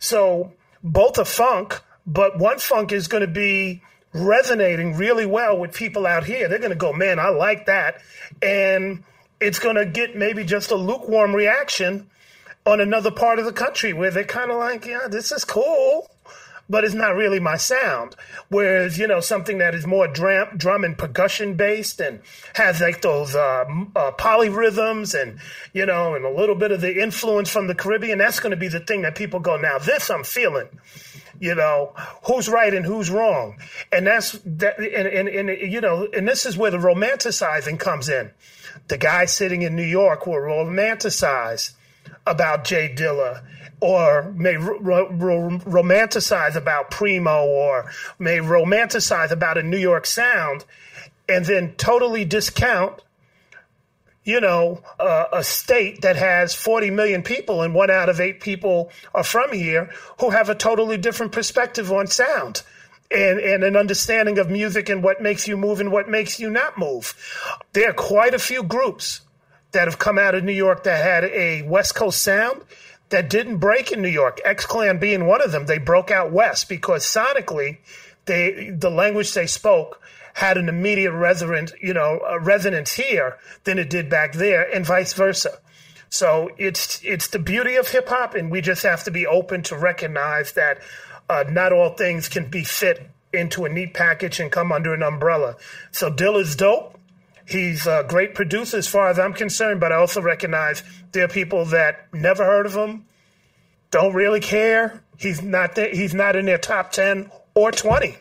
So both are funk, but one funk is going to be resonating really well with people out here. They're going to go, man, I like that. And it's going to get maybe just a lukewarm reaction on another part of the country where they're kind of like, yeah, this is cool, but it's not really my sound. Whereas, you know, something that is more drum, drum and percussion based and has like those uh, uh, polyrhythms and, you know, and a little bit of the influence from the Caribbean, that's going to be the thing that people go, now this I'm feeling. You know, who's right and who's wrong. And that's that. And, and, and, you know, and this is where the romanticizing comes in. The guy sitting in New York will romanticize about Jay Dilla, or may ro- ro- romanticize about Primo, or may romanticize about a New York sound, and then totally discount, you know, uh, a state that has forty million people and one out of eight people are from here who have a totally different perspective on sound and, and an understanding of music and what makes you move and what makes you not move. There are quite a few groups that have come out of New York that had a West Coast sound that didn't break in New York, X-Clan being one of them. They broke out west because sonically, they the language they spoke had an immediate resonance, you know, a resonance here than it did back there, and vice versa. So it's it's the beauty of hip hop, and we just have to be open to recognize that uh, not all things can be fit into a neat package and come under an umbrella. So Dilla's dope. He's a great producer as far as I'm concerned, but I also recognize there are people that never heard of him, don't really care. He's not there, he's not in their top ten or twenty.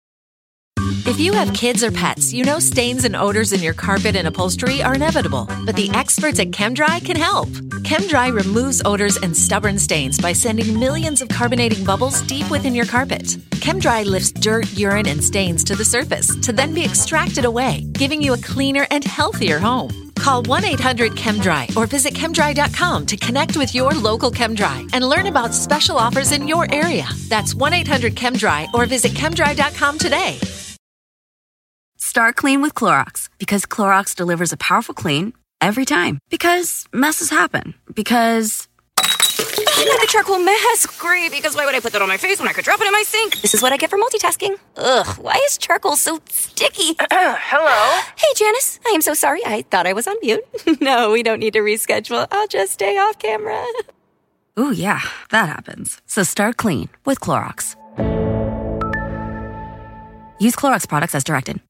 If you have kids or pets, you know stains and odors in your carpet and upholstery are inevitable, but the experts at ChemDry can help. ChemDry removes odors and stubborn stains by sending millions of carbonating bubbles deep within your carpet. ChemDry lifts dirt, urine, and stains to the surface to then be extracted away, giving you a cleaner and healthier home. Call one eight hundred ChemDry or visit chemdry dot com to connect with your local ChemDry and learn about special offers in your area. That's one eight hundred ChemDry or visit chemdry dot com today. Start clean with Clorox, because Clorox delivers a powerful clean every time. Because messes happen. Because I got the charcoal mask. Great, because why would I put that on my face when I could drop it in my sink? This is what I get for multitasking. Ugh, why is charcoal so sticky? Hello? Hey, Janice. I am so sorry. I thought I was on mute. No, we don't need to reschedule. I'll just stay off camera. Ooh, yeah, that happens. So start clean with Clorox. Use Clorox products as directed.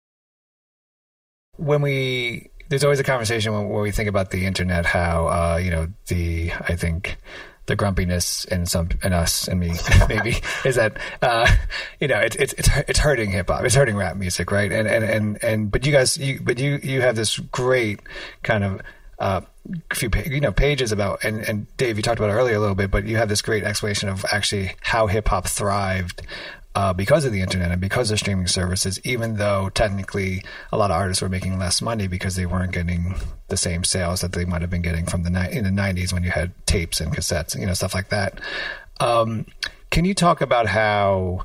When we, there's always a conversation when, when we think about the internet, how, uh, you know, the, I think the grumpiness in some, in us and me, maybe, is that, uh, you know, it's, it's, it's, it's hurting hip hop. It's hurting rap music, right? And, and, and, and, but you guys, you, but you, you have this great kind of, uh, few, you know, pages about, and, and Dave, you talked about it earlier a little bit, but you have this great explanation of actually how hip hop thrived Uh, because of the internet and because of streaming services, even though technically a lot of artists were making less money because they weren't getting the same sales that they might have been getting from the ni- in the nineties when you had tapes and cassettes, you know, stuff like that. Um, can you talk about how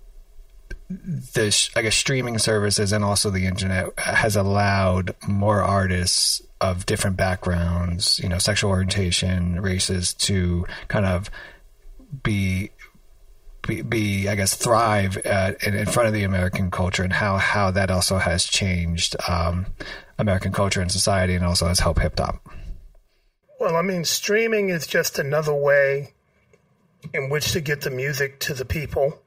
the, I guess, streaming services and also the internet has allowed more artists of different backgrounds, you know, sexual orientation, races, to kind of be Be, be, I guess, thrive uh, in, in front of the American culture, and how, how that also has changed um, American culture and society, and also has helped hip hop? Well, I mean, streaming is just another way in which to get the music to the people.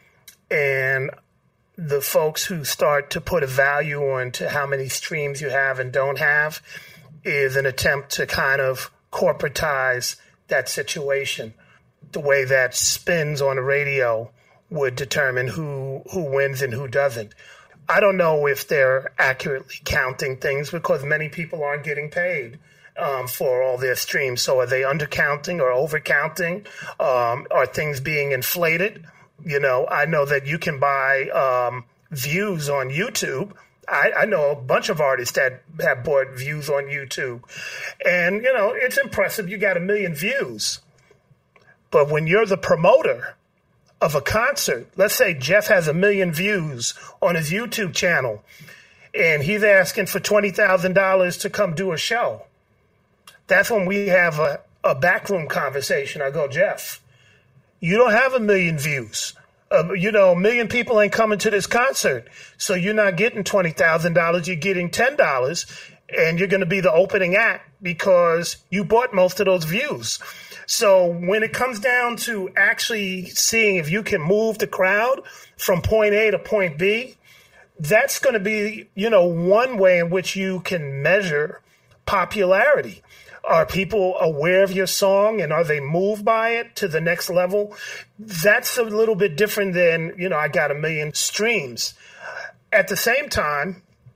And the folks who start to put a value on to how many streams you have and don't have is an attempt to kind of corporatize that situation. The way that spins on the radio would determine who who wins and who doesn't. I don't know if they're accurately counting things because many people aren't getting paid um, for all their streams. So are they undercounting or overcounting? Um, are things being inflated? You know, I know that you can buy um, views on YouTube. I, I know a bunch of artists that have bought views on YouTube. And, you know, it's impressive. You got a million views. But when you're the promoter of a concert, let's say Jeff has a million views on his YouTube channel, and he's asking for twenty thousand dollars to come do a show. That's when we have a, a backroom conversation. I go, Jeff, you don't have a million views. Uh, you know, a million people ain't coming to this concert. So you're not getting twenty thousand dollars. You're getting ten dollars, and you're going to be the opening act because you bought most of those views. So when it comes down to actually seeing if you can move the crowd from point A to point B, that's going to be, you know, one way in which you can measure popularity. Are people aware of your song, and are they moved by it to the next level? That's a little bit different than, you know, I got a million streams. At the same time,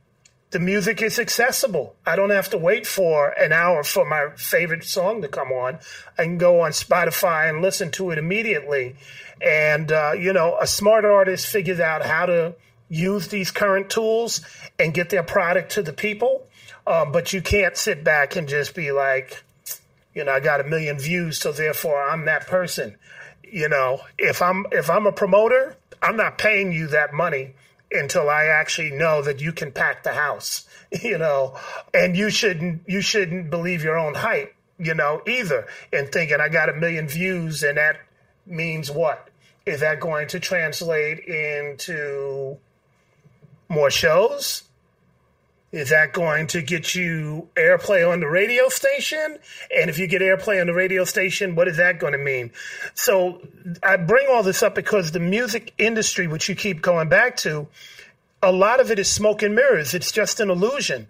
the music is accessible. I don't have to wait for an hour for my favorite song to come on. I can go on Spotify and listen to it immediately. And, uh, you know, a smart artist figures out how to use these current tools and get their product to the people. Uh, but you can't sit back and just be like, you know, I got a million views, so therefore I'm that person. You know, if I'm if I'm a promoter, I'm not paying you that money until I actually know that you can pack the house, you know, and you shouldn't you shouldn't believe your own hype, you know, either, and thinking I got a million views and that means what? Is that going to translate into more shows? Is that going to get you airplay on the radio station? And if you get airplay on the radio station, what is that going to mean? So I bring all this up because the music industry, which you keep going back to, a lot of it is smoke and mirrors. It's just an illusion.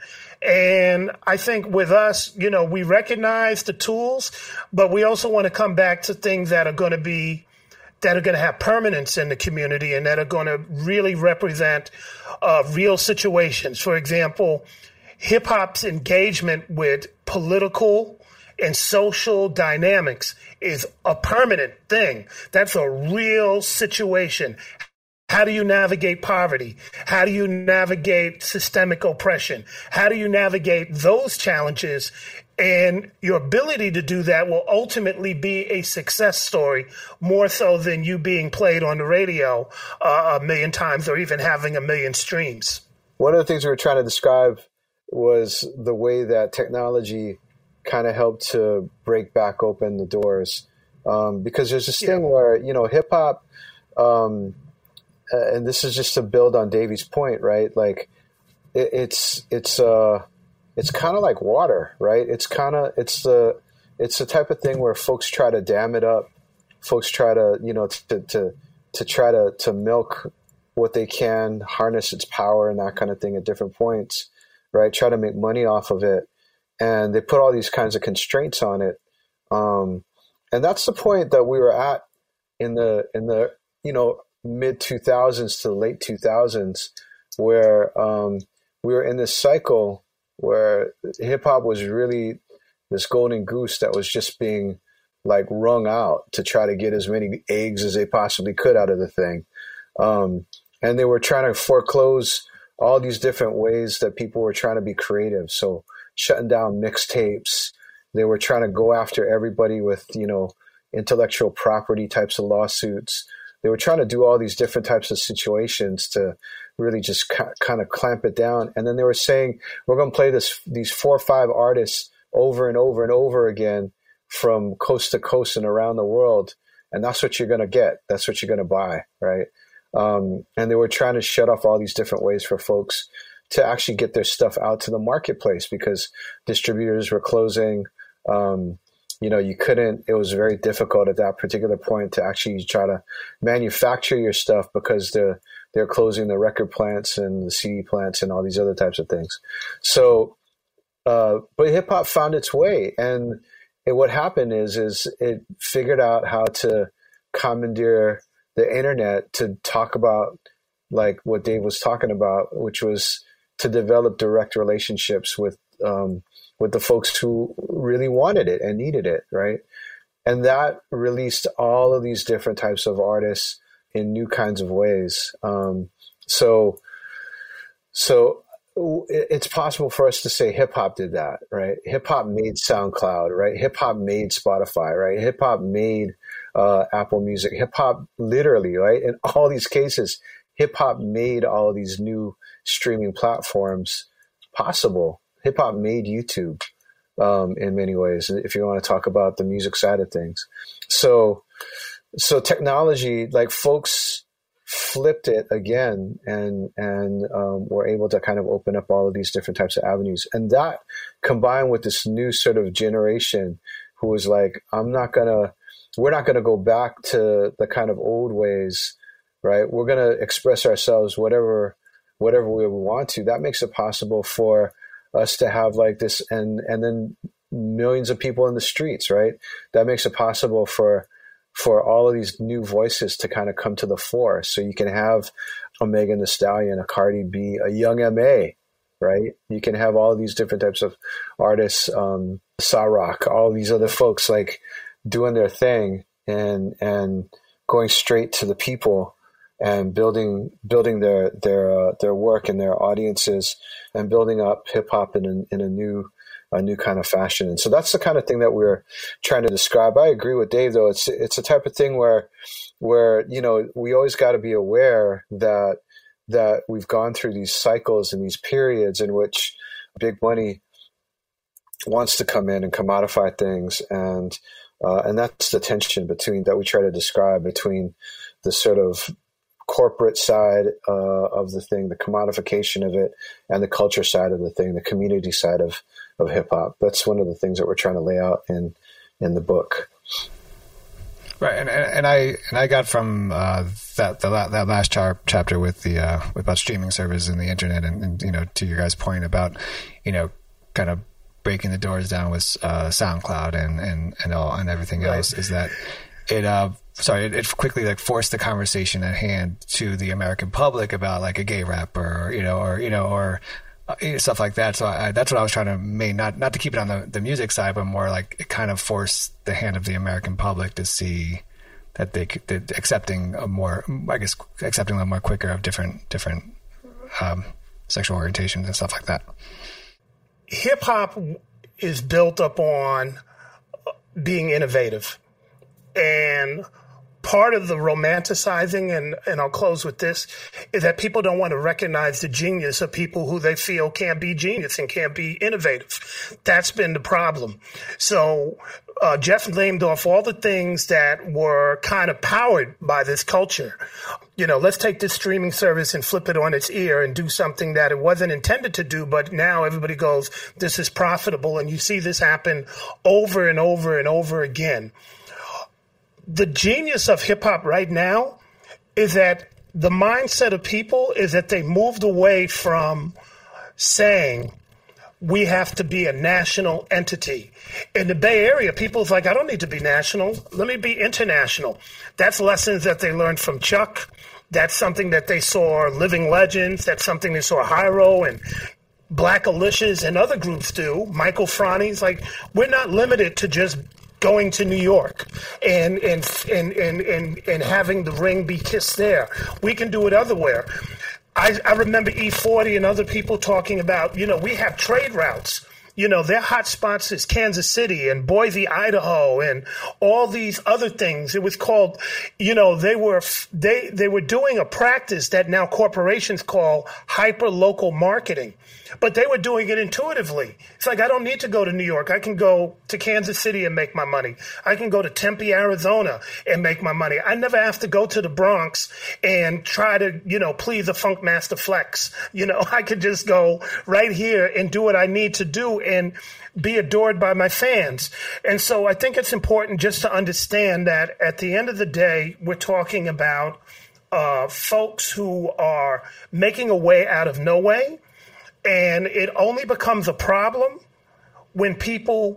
And I think with us, you know, we recognize the tools, but we also want to come back to things that are going to be that are going to have permanence in the community and that are going to really represent uh, real situations. For example, hip hop's engagement with political and social dynamics is a permanent thing. That's a real situation. How do you navigate poverty? How do you navigate systemic oppression? How do you navigate those challenges? And your ability to do that will ultimately be a success story, more so than you being played on the radio uh, a million times or even having a million streams. One of the things we were trying to describe was the way that technology kind of helped to break back open the doors. Um, because there's this yeah. thing where, you know, hip hop, um, and this is just to build on Davey's point, right? Like it, it's, it's, uh, it's kind of like water, right? It's kind of, it's the, it's the type of thing where folks try to dam it up. Folks try to, you know, to, to, to try to, to milk what they can, harness its power and that kind of thing at different points, right? Try to make money off of it. And they put all these kinds of constraints on it. Um, and that's the point that we were at in the, in the, you know, mid two thousands to the late two thousands, where um, we were in this cycle where hip hop was really this golden goose that was just being like wrung out to try to get as many eggs as they possibly could out of the thing. Um, and they were trying to foreclose all these different ways that people were trying to be creative. So shutting down mixtapes, they were trying to go after everybody with, you know, intellectual property types of lawsuits. They were trying to do all these different types of situations to really just ca- kind of clamp it down. And then they were saying, we're going to play this, these four or five artists over and over and over again from coast to coast and around the world. And that's what you're going to get. That's what you're going to buy. Right. Um, and they were trying to shut off all these different ways for folks to actually get their stuff out to the marketplace because distributors were closing. Um, You know, you couldn't, it was very difficult at that particular point to actually try to manufacture your stuff because they're, they're closing the record plants and the C D plants and all these other types of things. So, uh, but hip hop found its way. And it, what happened is, is it figured out how to commandeer the internet to talk about like what Dave was talking about, which was to develop direct relationships with, um, with the folks who really wanted it and needed it, right? And that released all of these different types of artists in new kinds of ways. Um, so, so it's possible for us to say hip hop did that, right? Hip hop made SoundCloud, right? Hip hop made Spotify, right? Hip hop made uh, Apple Music. Hip hop literally, right? In all these cases, hip hop made all of these new streaming platforms possible. Hip hop made YouTube um, in many ways, if you want to talk about the music side of things. So, so technology, like folks flipped it again and, and um, were able to kind of open up all of these different types of avenues. And that combined with this new sort of generation who was like, I'm not going to, we're not going to go back to the kind of old ways, right? We're going to express ourselves whatever, whatever way we want to. That makes it possible for us to have like this and, and then millions of people in the streets, right? That makes it possible for, for all of these new voices to kind of come to the fore. So you can have a Megan Thee Stallion, a Cardi B, a Young M A, right? You can have all these different types of artists, um, Sa-Rock, all these other folks like doing their thing and and going straight to the people and building building their their uh, their work and their audiences and building up hip hop in a, in a new a new kind of fashion. And so that's the kind of thing that we're trying to describe. I agree with Dave, though. It's it's a type of thing where where you know we always got to be aware that that we've gone through these cycles and these periods in which big money wants to come in and commodify things, and uh, and that's the tension between that we try to describe between the sort of corporate side uh, of the thing, the commodification of it, and the culture side of the thing, the community side of, of hip hop. That's one of the things that we're trying to lay out in in the book. Right, and and I and I got from uh, that the, that last char- chapter with the uh, about streaming services and the internet, and, and you know, to your guys' point about you know kind of breaking the doors down with uh, SoundCloud and and and all and everything Right. else, is that it uh sorry it, it quickly like forced the conversation at hand to the American public about like a gay rapper, or, you know, or you know, or uh, stuff like that. So I, that's what I was trying to make, not not to keep it on the, the music side, but more like it kind of forced the hand of the American public to see that they could that accepting a more, I guess, accepting a little more quicker of different different um, sexual orientations and stuff like that. Hip hop is built upon being innovative. And part of the romanticizing, and, and I'll close with this, is that people don't want to recognize the genius of people who they feel can't be genius and can't be innovative. That's been the problem. So uh, Jeff named off all the things that were kind of powered by this culture. You know, let's take this streaming service and flip it on its ear and do something that it wasn't intended to do, but now everybody goes, this is profitable. And you see this happen over and over and over again. The genius of hip hop right now is that the mindset of people is that they moved away from saying we have to be a national entity. In the Bay Area, people's like, I don't need to be national. Let me be international. That's lessons that they learned from Chuck. That's something that they saw Living Legends. That's something they saw Hyro and Black Alicia's and other groups do. Michael Franny's like, we're not limited to just going to New York and and, and and and and having the ring be kissed there. We can do it otherwhere. I, I remember E forty and other people talking about, you know, we have trade routes. You know, their hot spots is Kansas City and Boise, Idaho, and all these other things. It was called, you know, they were they they were doing a practice that now corporations call hyper local marketing. But they were doing it intuitively. It's like, I don't need to go to New York. I can go to Kansas City and make my money. I can go to Tempe, Arizona and make my money. I never have to go to the Bronx and try to, you know, please a Funk Master Flex. You know, I could just go right here and do what I need to do and be adored by my fans. And so I think it's important just to understand that at the end of the day, we're talking about uh, folks who are making a way out of no way. And it only becomes a problem when people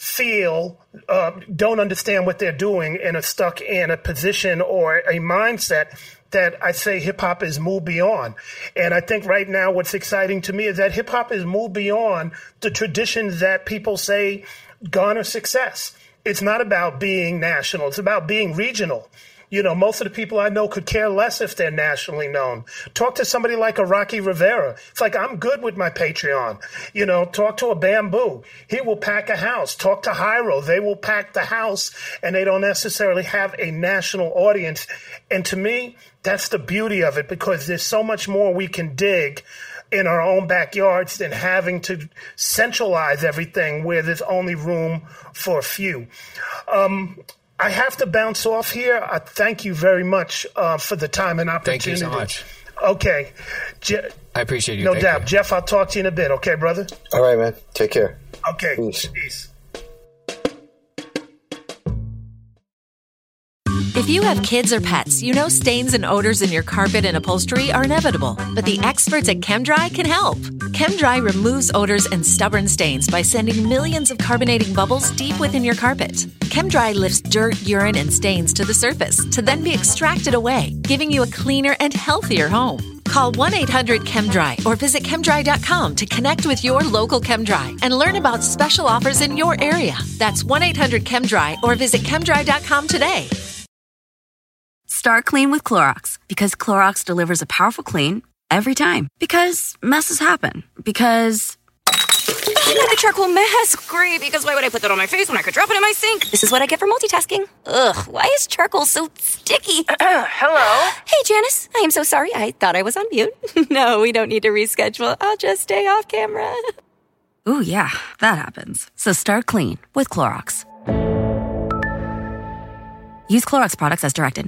feel, uh, don't understand what they're doing and are stuck in a position or a mindset that I say hip hop is moved beyond. And I think right now what's exciting to me is that hip hop is moved beyond the traditions that people say garner success. It's not about being national. It's about being regional. You know, most of the people I know could care less if they're nationally known. Talk to somebody like a Rocky Rivera. It's like, I'm good with my Patreon. You know, talk to a Bamboo. He will pack a house. Talk to Hyro. They will pack the house, and they don't necessarily have a national audience. And to me, that's the beauty of it, because there's so much more we can dig in our own backyards than having to centralize everything where there's only room for a few. Um, I have to bounce off here. I thank you very much uh, for the time and opportunity. Thank you so much. Okay. Je- I appreciate you. No Thank doubt. you. Jeff, I'll talk to you in a bit. Okay, brother? All right, man. Take care. Okay. Peace. Peace. If you have kids or pets, you know stains and odors in your carpet and upholstery are inevitable, but the experts at ChemDry can help. ChemDry removes odors and stubborn stains by sending millions of carbonating bubbles deep within your carpet. ChemDry lifts dirt, urine, and stains to the surface to then be extracted away, giving you a cleaner and healthier home. Call one eight hundred ChemDry or visit chemdry dot com to connect with your local ChemDry and learn about special offers in your area. That's one eight hundred ChemDry or visit chemdry dot com today. Start clean with Clorox because Clorox delivers a powerful clean every time. Because messes happen. Because the charcoal mask. Great, because why would I put that on my face when I could drop it in my sink? This is what I get for multitasking. Ugh, why is charcoal so sticky? Hello? Hey, Janice. I am so sorry. I thought I was on mute. No, we don't need to reschedule. I'll just stay off camera. Ooh, yeah, that happens. So start clean with Clorox. Use Clorox products as directed.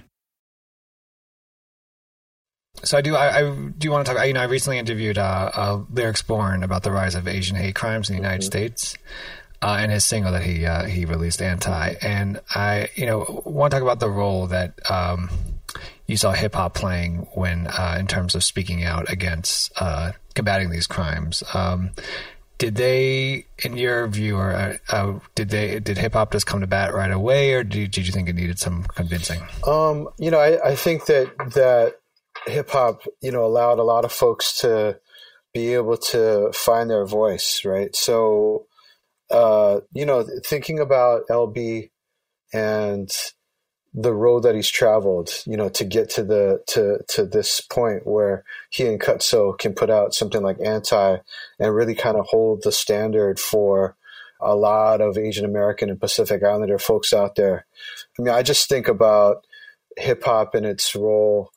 So I do. I, I do want to talk. You know, I recently interviewed uh, uh, Lyrics Born about the rise of Asian hate crimes in the United mm-hmm. States, uh, and his single that he uh, he released, "Anti." And I, you know, want to talk about the role that um, you saw hip hop playing when, uh, in terms of speaking out against uh, combating these crimes. Um, did they, in your view, or uh, uh, did they did hip hop just come to bat right away, or did you, did you think it needed some convincing? Um, you know, I, I think that that. hip hop, you know, allowed a lot of folks to be able to find their voice, right? So, uh, you know, thinking about L B and the road that he's traveled, you know, to get to the to to this point where he and Cutso can put out something like Anti and really kind of hold the standard for a lot of Asian American and Pacific Islander folks out there. I mean, I just think about hip hop and its role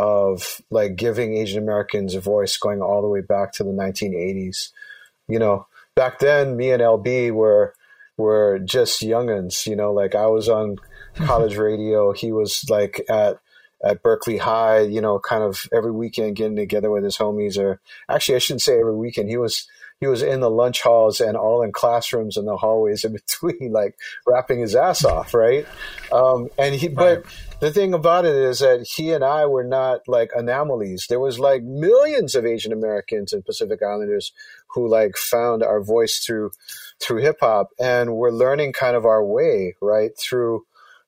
of like giving Asian Americans a voice going all the way back to the nineteen eighties. You know, back then me and L B were were just youngins, you know, like I was on college radio, he was like at at Berkeley High, you know, kind of every weekend getting together with his homies, or actually I shouldn't say every weekend. He was he was in the lunch halls and all in classrooms and the hallways in between, like rapping his ass off, right? Um, and he, but the thing about it is that he and I were not like anomalies. There was like millions of Asian Americans and Pacific Islanders who like found our voice through through hip hop, and we're learning kind of our way, right, through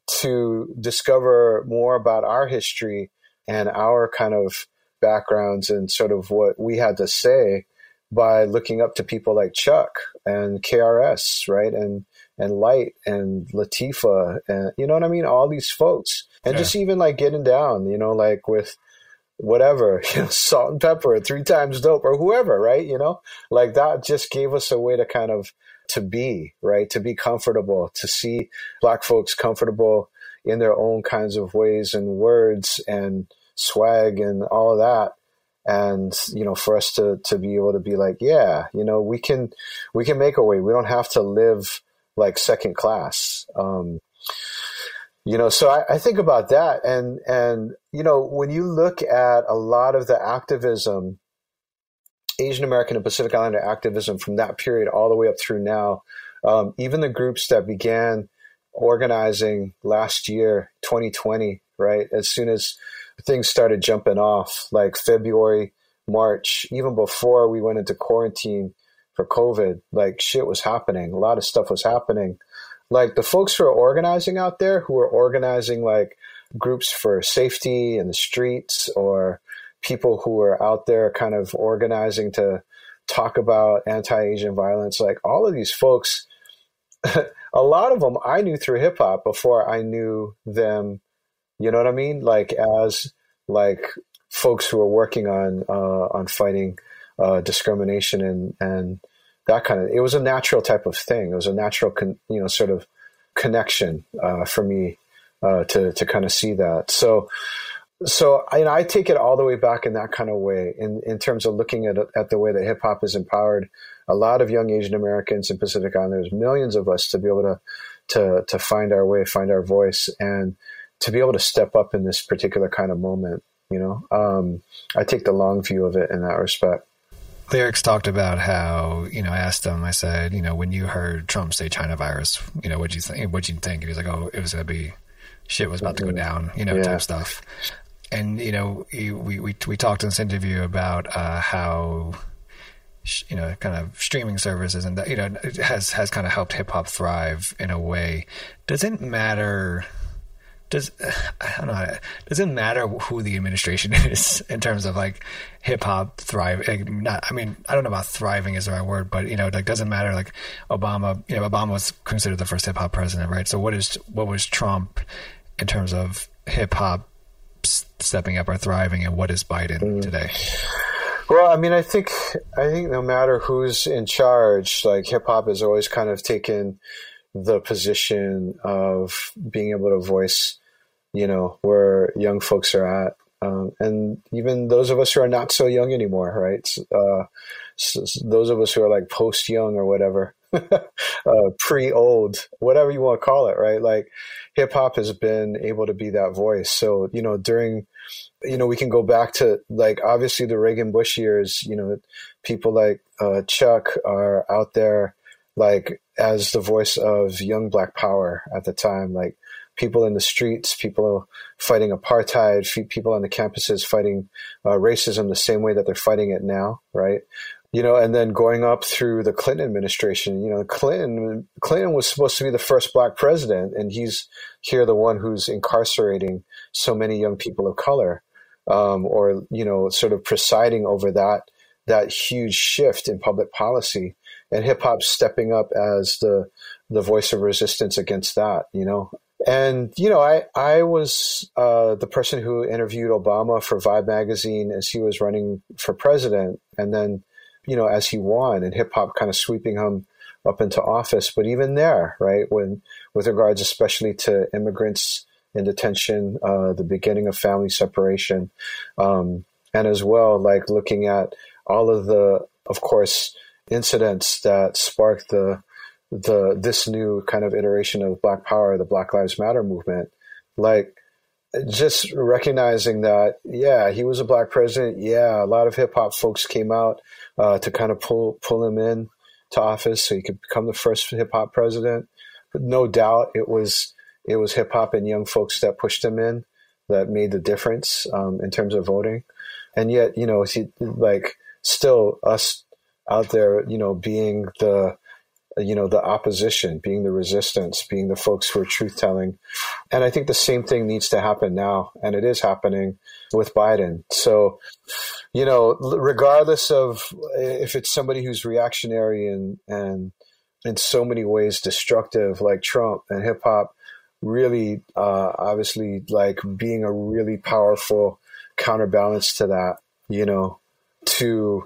to discover more about our history and our kind of backgrounds and sort of what we had to say by looking up to people like Chuck and K R S, right, and and Light and Latifah, and you know what I mean, all these folks, and yeah. just even like getting down, you know, like with whatever, you know, Salt and Pepper, Three Times Dope, or whoever, right, you know, like that just gave us a way to kind of to be, right, to be comfortable, to see Black folks comfortable in their own kinds of ways and words and swag and all of that. And, you know, for us to, to be able to be like, yeah, you know, we can, we can make a way. We don't have to live like second class. Um, you know, so I, I think about that. And, and, you know, when you look at a lot of the activism, Asian American and Pacific Islander activism from that period all the way up through now, um, even the groups that began organizing last year, twenty twenty, right? As soon as things started jumping off, like February, March, even before we went into quarantine for COVID, like shit was happening. A lot of stuff was happening. Like the folks who are organizing out there, who are organizing like groups for safety in the streets, or people who are out there kind of organizing to talk about anti-Asian violence, like all of these folks, a lot of them I knew through hip hop before I knew them. You know what I mean? Like as like folks who are working on uh, on fighting uh, discrimination and and that kind of. It was a natural type of thing. It was a natural, con, you know, sort of connection uh, for me uh, to to kind of see that. So so I, you know, I take it all the way back in that kind of way in in terms of looking at at the way that hip hop has empowered a lot of young Asian Americans and Pacific Islanders, millions of us, to be able to to to find our way, find our voice, and to be able to step up in this particular kind of moment, you know, um, I take the long view of it in that respect. Lyrics talked about how, you know, I asked him, I said, you know, when you heard Trump say China virus, you know, what'd you think? What'd you think? And he was like, oh, it was going to be, shit was about mm-hmm. to go down, you know, yeah. type stuff. And, you know, he, we, we, we talked in this interview about uh, how, you know, kind of streaming services and that, you know, it has, has kind of helped hip hop thrive in a way. Does it matter does I don't know, does it matter who the administration is in terms of like hip hop thrive? Not, I mean, I don't know about thriving is the right word, but you know, like doesn't matter. Like Obama, you know, Obama was considered the first hip hop president, right? So what is what was Trump in terms of hip hop stepping up or thriving, and what is Biden mm. today? Well, I mean, I think I think no matter who's in charge, like hip hop has always kind of taken the position of being able to voice, you know, where young folks are at. Um, and even those of us who are not so young anymore, right? Uh, so, so those of us who are like post-young or whatever, uh, pre-old, whatever you want to call it, right? Like hip hop has been able to be that voice. So, you know, during, you know, we can go back to like, obviously the Reagan Bush years, you know, people like uh, Chuck are out there like as the voice of young Black power at the time, like people in the streets, people fighting apartheid, people on the campuses fighting uh, racism the same way that they're fighting it now, right? You know, and then going up through the Clinton administration, you know, Clinton Clinton was supposed to be the first Black president, and he's here the one who's incarcerating so many young people of color, um, or, you know, sort of presiding over that that huge shift in public policy. And hip hop stepping up as the the voice of resistance against that, you know. And you know, I I was uh, the person who interviewed Obama for Vibe magazine as he was running for president, and then you know as he won, and hip hop kind of sweeping him up into office. But even there, right, when with regards especially to immigrants in detention, uh, the beginning of family separation, um, and as well like looking at all of the, of course, incidents that sparked the the this new kind of iteration of Black Power, the Black Lives Matter movement, like just recognizing that, yeah, he was a Black president. Yeah, a lot of hip hop folks came out uh, to kind of pull pull him in to office so he could become the first hip hop president. But no doubt, it was it was hip hop and young folks that pushed him in that made the difference um, in terms of voting. And yet, you know, he, like still us out there, you know, being the, you know, the opposition, being the resistance, being the folks who are truth telling. And I think the same thing needs to happen now. And it is happening with Biden. So, you know, regardless of if it's somebody who's reactionary and, and in so many ways destructive like Trump, and hip hop really, uh, obviously like being a really powerful counterbalance to that, you know, to,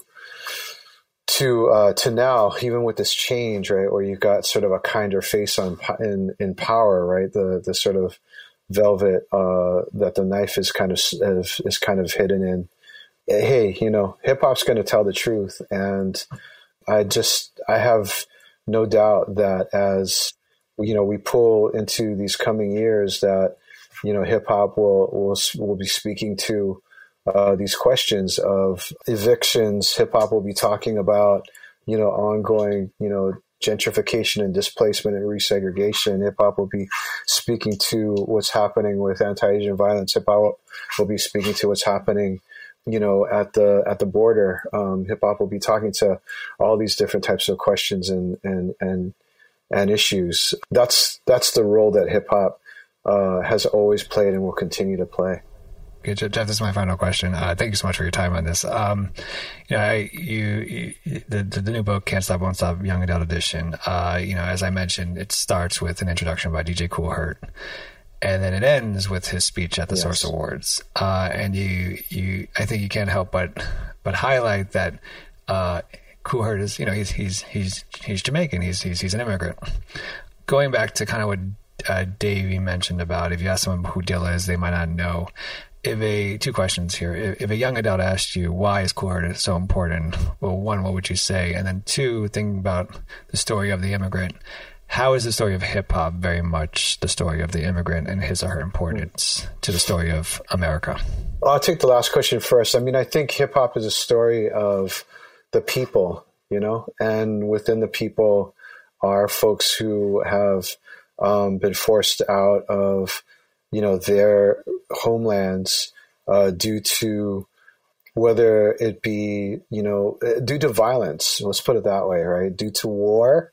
to uh, to now, even with this change, right, where you've got sort of a kinder face on in in power, right, the the sort of velvet uh, that the knife is kind of is kind of hidden in. Hey, you know, hip hop's going to tell the truth, and I just I have no doubt that as you know we pull into these coming years, that you know hip hop will will will be speaking to Uh, these questions of evictions. Hip hop will be talking about, you know, ongoing, you know, gentrification and displacement and resegregation. Hip hop will be speaking to what's happening with anti-Asian violence. Hip hop will be speaking to what's happening, you know, at the at the border. Um, hip hop will be talking to all these different types of questions and and and and issues. That's that's the role that hip hop uh, has always played and will continue to play. Okay, Jeff, this is my final question. Uh, thank you so much for your time on this. Um, you know, I, you, you the, the the new book, Can't Stop, Won't Stop, Young Adult Edition. Uh, you know, as I mentioned, it starts with an introduction by D J Kool Herc, and then it ends with his speech at the yes. Source Awards. Uh, and you, you, I think you can't help but but highlight that uh, Kool Herc is, you know, he's he's he's he's Jamaican. He's he's he's an immigrant. Going back to kind of what uh, Davey mentioned about if you ask someone who Dilla is, they might not know. If a two questions here. If, if a young adult asked you why is Kool Herc so important, well, one, what would you say? And then two, thinking about the story of the immigrant, how is the story of hip hop very much the story of the immigrant and his or her importance to the story of America? Well, I'll take the last question first. I mean, I think hip hop is a story of the people, you know, and within the people are folks who have um, been forced out of, you know, their homelands uh, due to whether it be, you know, due to violence, let's put it that way, right? Due to war,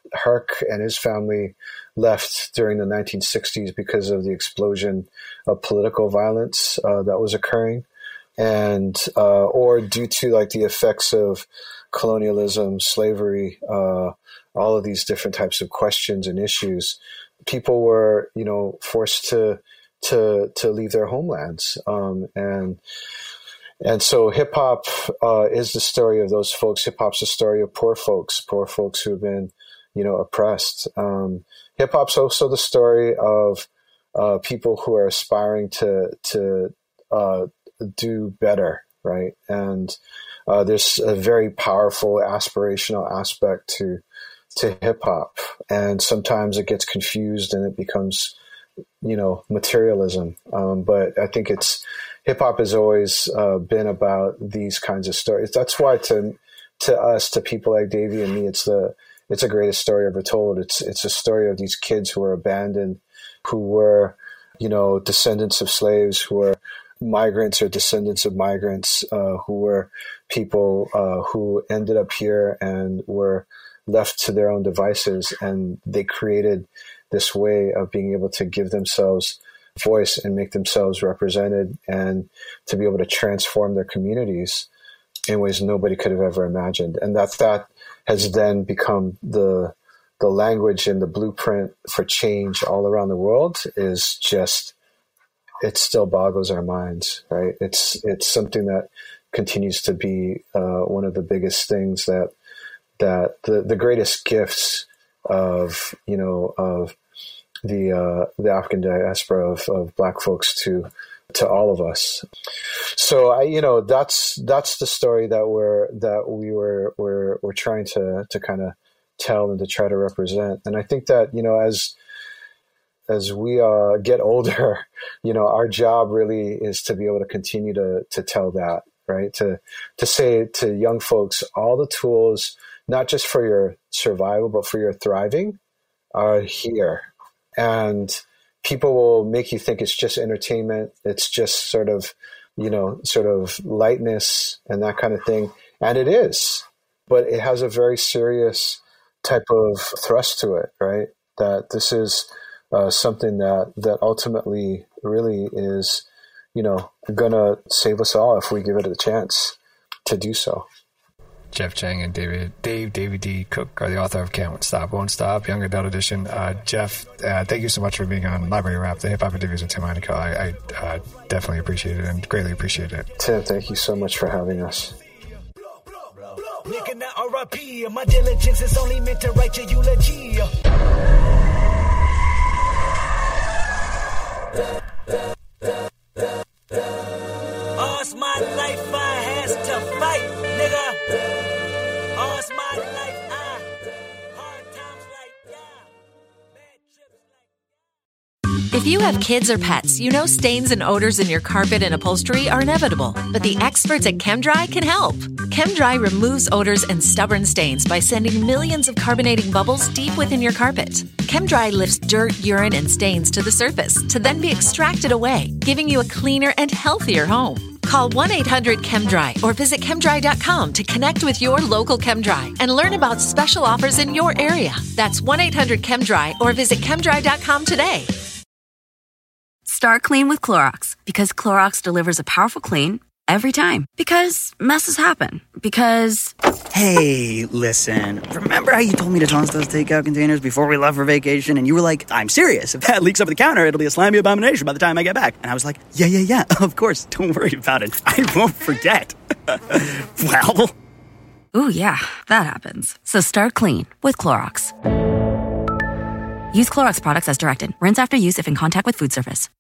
Herc and his family left during the nineteen sixties because of the explosion of political violence uh, that was occurring, and uh, or due to like the effects of colonialism, slavery, uh, all of these different types of questions and issues, people were, you know, forced to to to leave their homelands, um, and and so hip hop uh, is the story of those folks. Hip hop's the story of poor folks, poor folks who've been, you know, oppressed. Um, hip hop's also the story of uh, people who are aspiring to to uh, do better, right? And uh, there's a very powerful aspirational aspect to to hip hop, and sometimes it gets confused and it becomes, you know, materialism. Um, but I think it's hip hop has always uh, been about these kinds of stories. That's why to to us, to people like Davey and me, it's the it's the greatest story ever told. It's it's a story of these kids who were abandoned, who were, you know, descendants of slaves, who were migrants or descendants of migrants, uh, who were people uh, who ended up here and were left to their own devices, and they created this way of being able to give themselves voice and make themselves represented, and to be able to transform their communities in ways nobody could have ever imagined. And that that has then become the the language and the blueprint for change all around the world. Is just, it still boggles our minds, right? It's it's something that continues to be uh, one of the biggest things that that the, the greatest gifts of, you know, of the uh, the African diaspora of, of Black folks to to all of us. So I, you know, that's that's the story that we're that we were we're we're trying to to kind of tell and to try to represent. And I think that, you know, as as we uh, get older, you know, our job really is to be able to continue to to tell that, right? To to say to young folks, all the tools, not just for your survival, but for your thriving, are here. And people will make you think it's just entertainment. It's just sort of, you know, sort of lightness and that kind of thing. And it is, but it has a very serious type of thrust to it, right? That this is uh, something that, that ultimately really is, you know, gonna save us all if we give it a chance to do so. Jeff Chang and David, Dave, David D. Cook are the author of Can't Stop, Won't Stop, Young Adult Edition. Uh, Jeff, uh, thank you so much for being on Library Rap, the Hip Hop Interviews with Tim Heinekel. I, I uh, definitely appreciate it and greatly appreciate it. Tim, thank you so much for having us. Nigga, not R I P. My diligence is only meant to write your eulogy. All's my life I has to fight, nigga. All's my life I hard times like yeah. If you have kids or pets, you know stains and odors in your carpet and upholstery are inevitable, but the experts at ChemDry can help. ChemDry removes odors and stubborn stains by sending millions of carbonating bubbles deep within your carpet. ChemDry lifts dirt, urine, and stains to the surface to then be extracted away, giving you a cleaner and healthier home. Call one eight hundred ChemDry or visit chemdry dot com to connect with your local ChemDry and learn about special offers in your area. That's one eight hundred ChemDry or visit chemdry dot com today. Start clean with Clorox, because Clorox delivers a powerful clean every time. Because messes happen. Because... Hey, listen, remember how you told me to toss those takeout containers before we left for vacation? And you were like, I'm serious. If that leaks over the counter, it'll be a slimy abomination by the time I get back. And I was like, yeah, yeah, yeah, of course. Don't worry about it. I won't forget. Well... Ooh, yeah, that happens. So start clean with Clorox. Use Clorox products as directed. Rinse after use if in contact with food surface.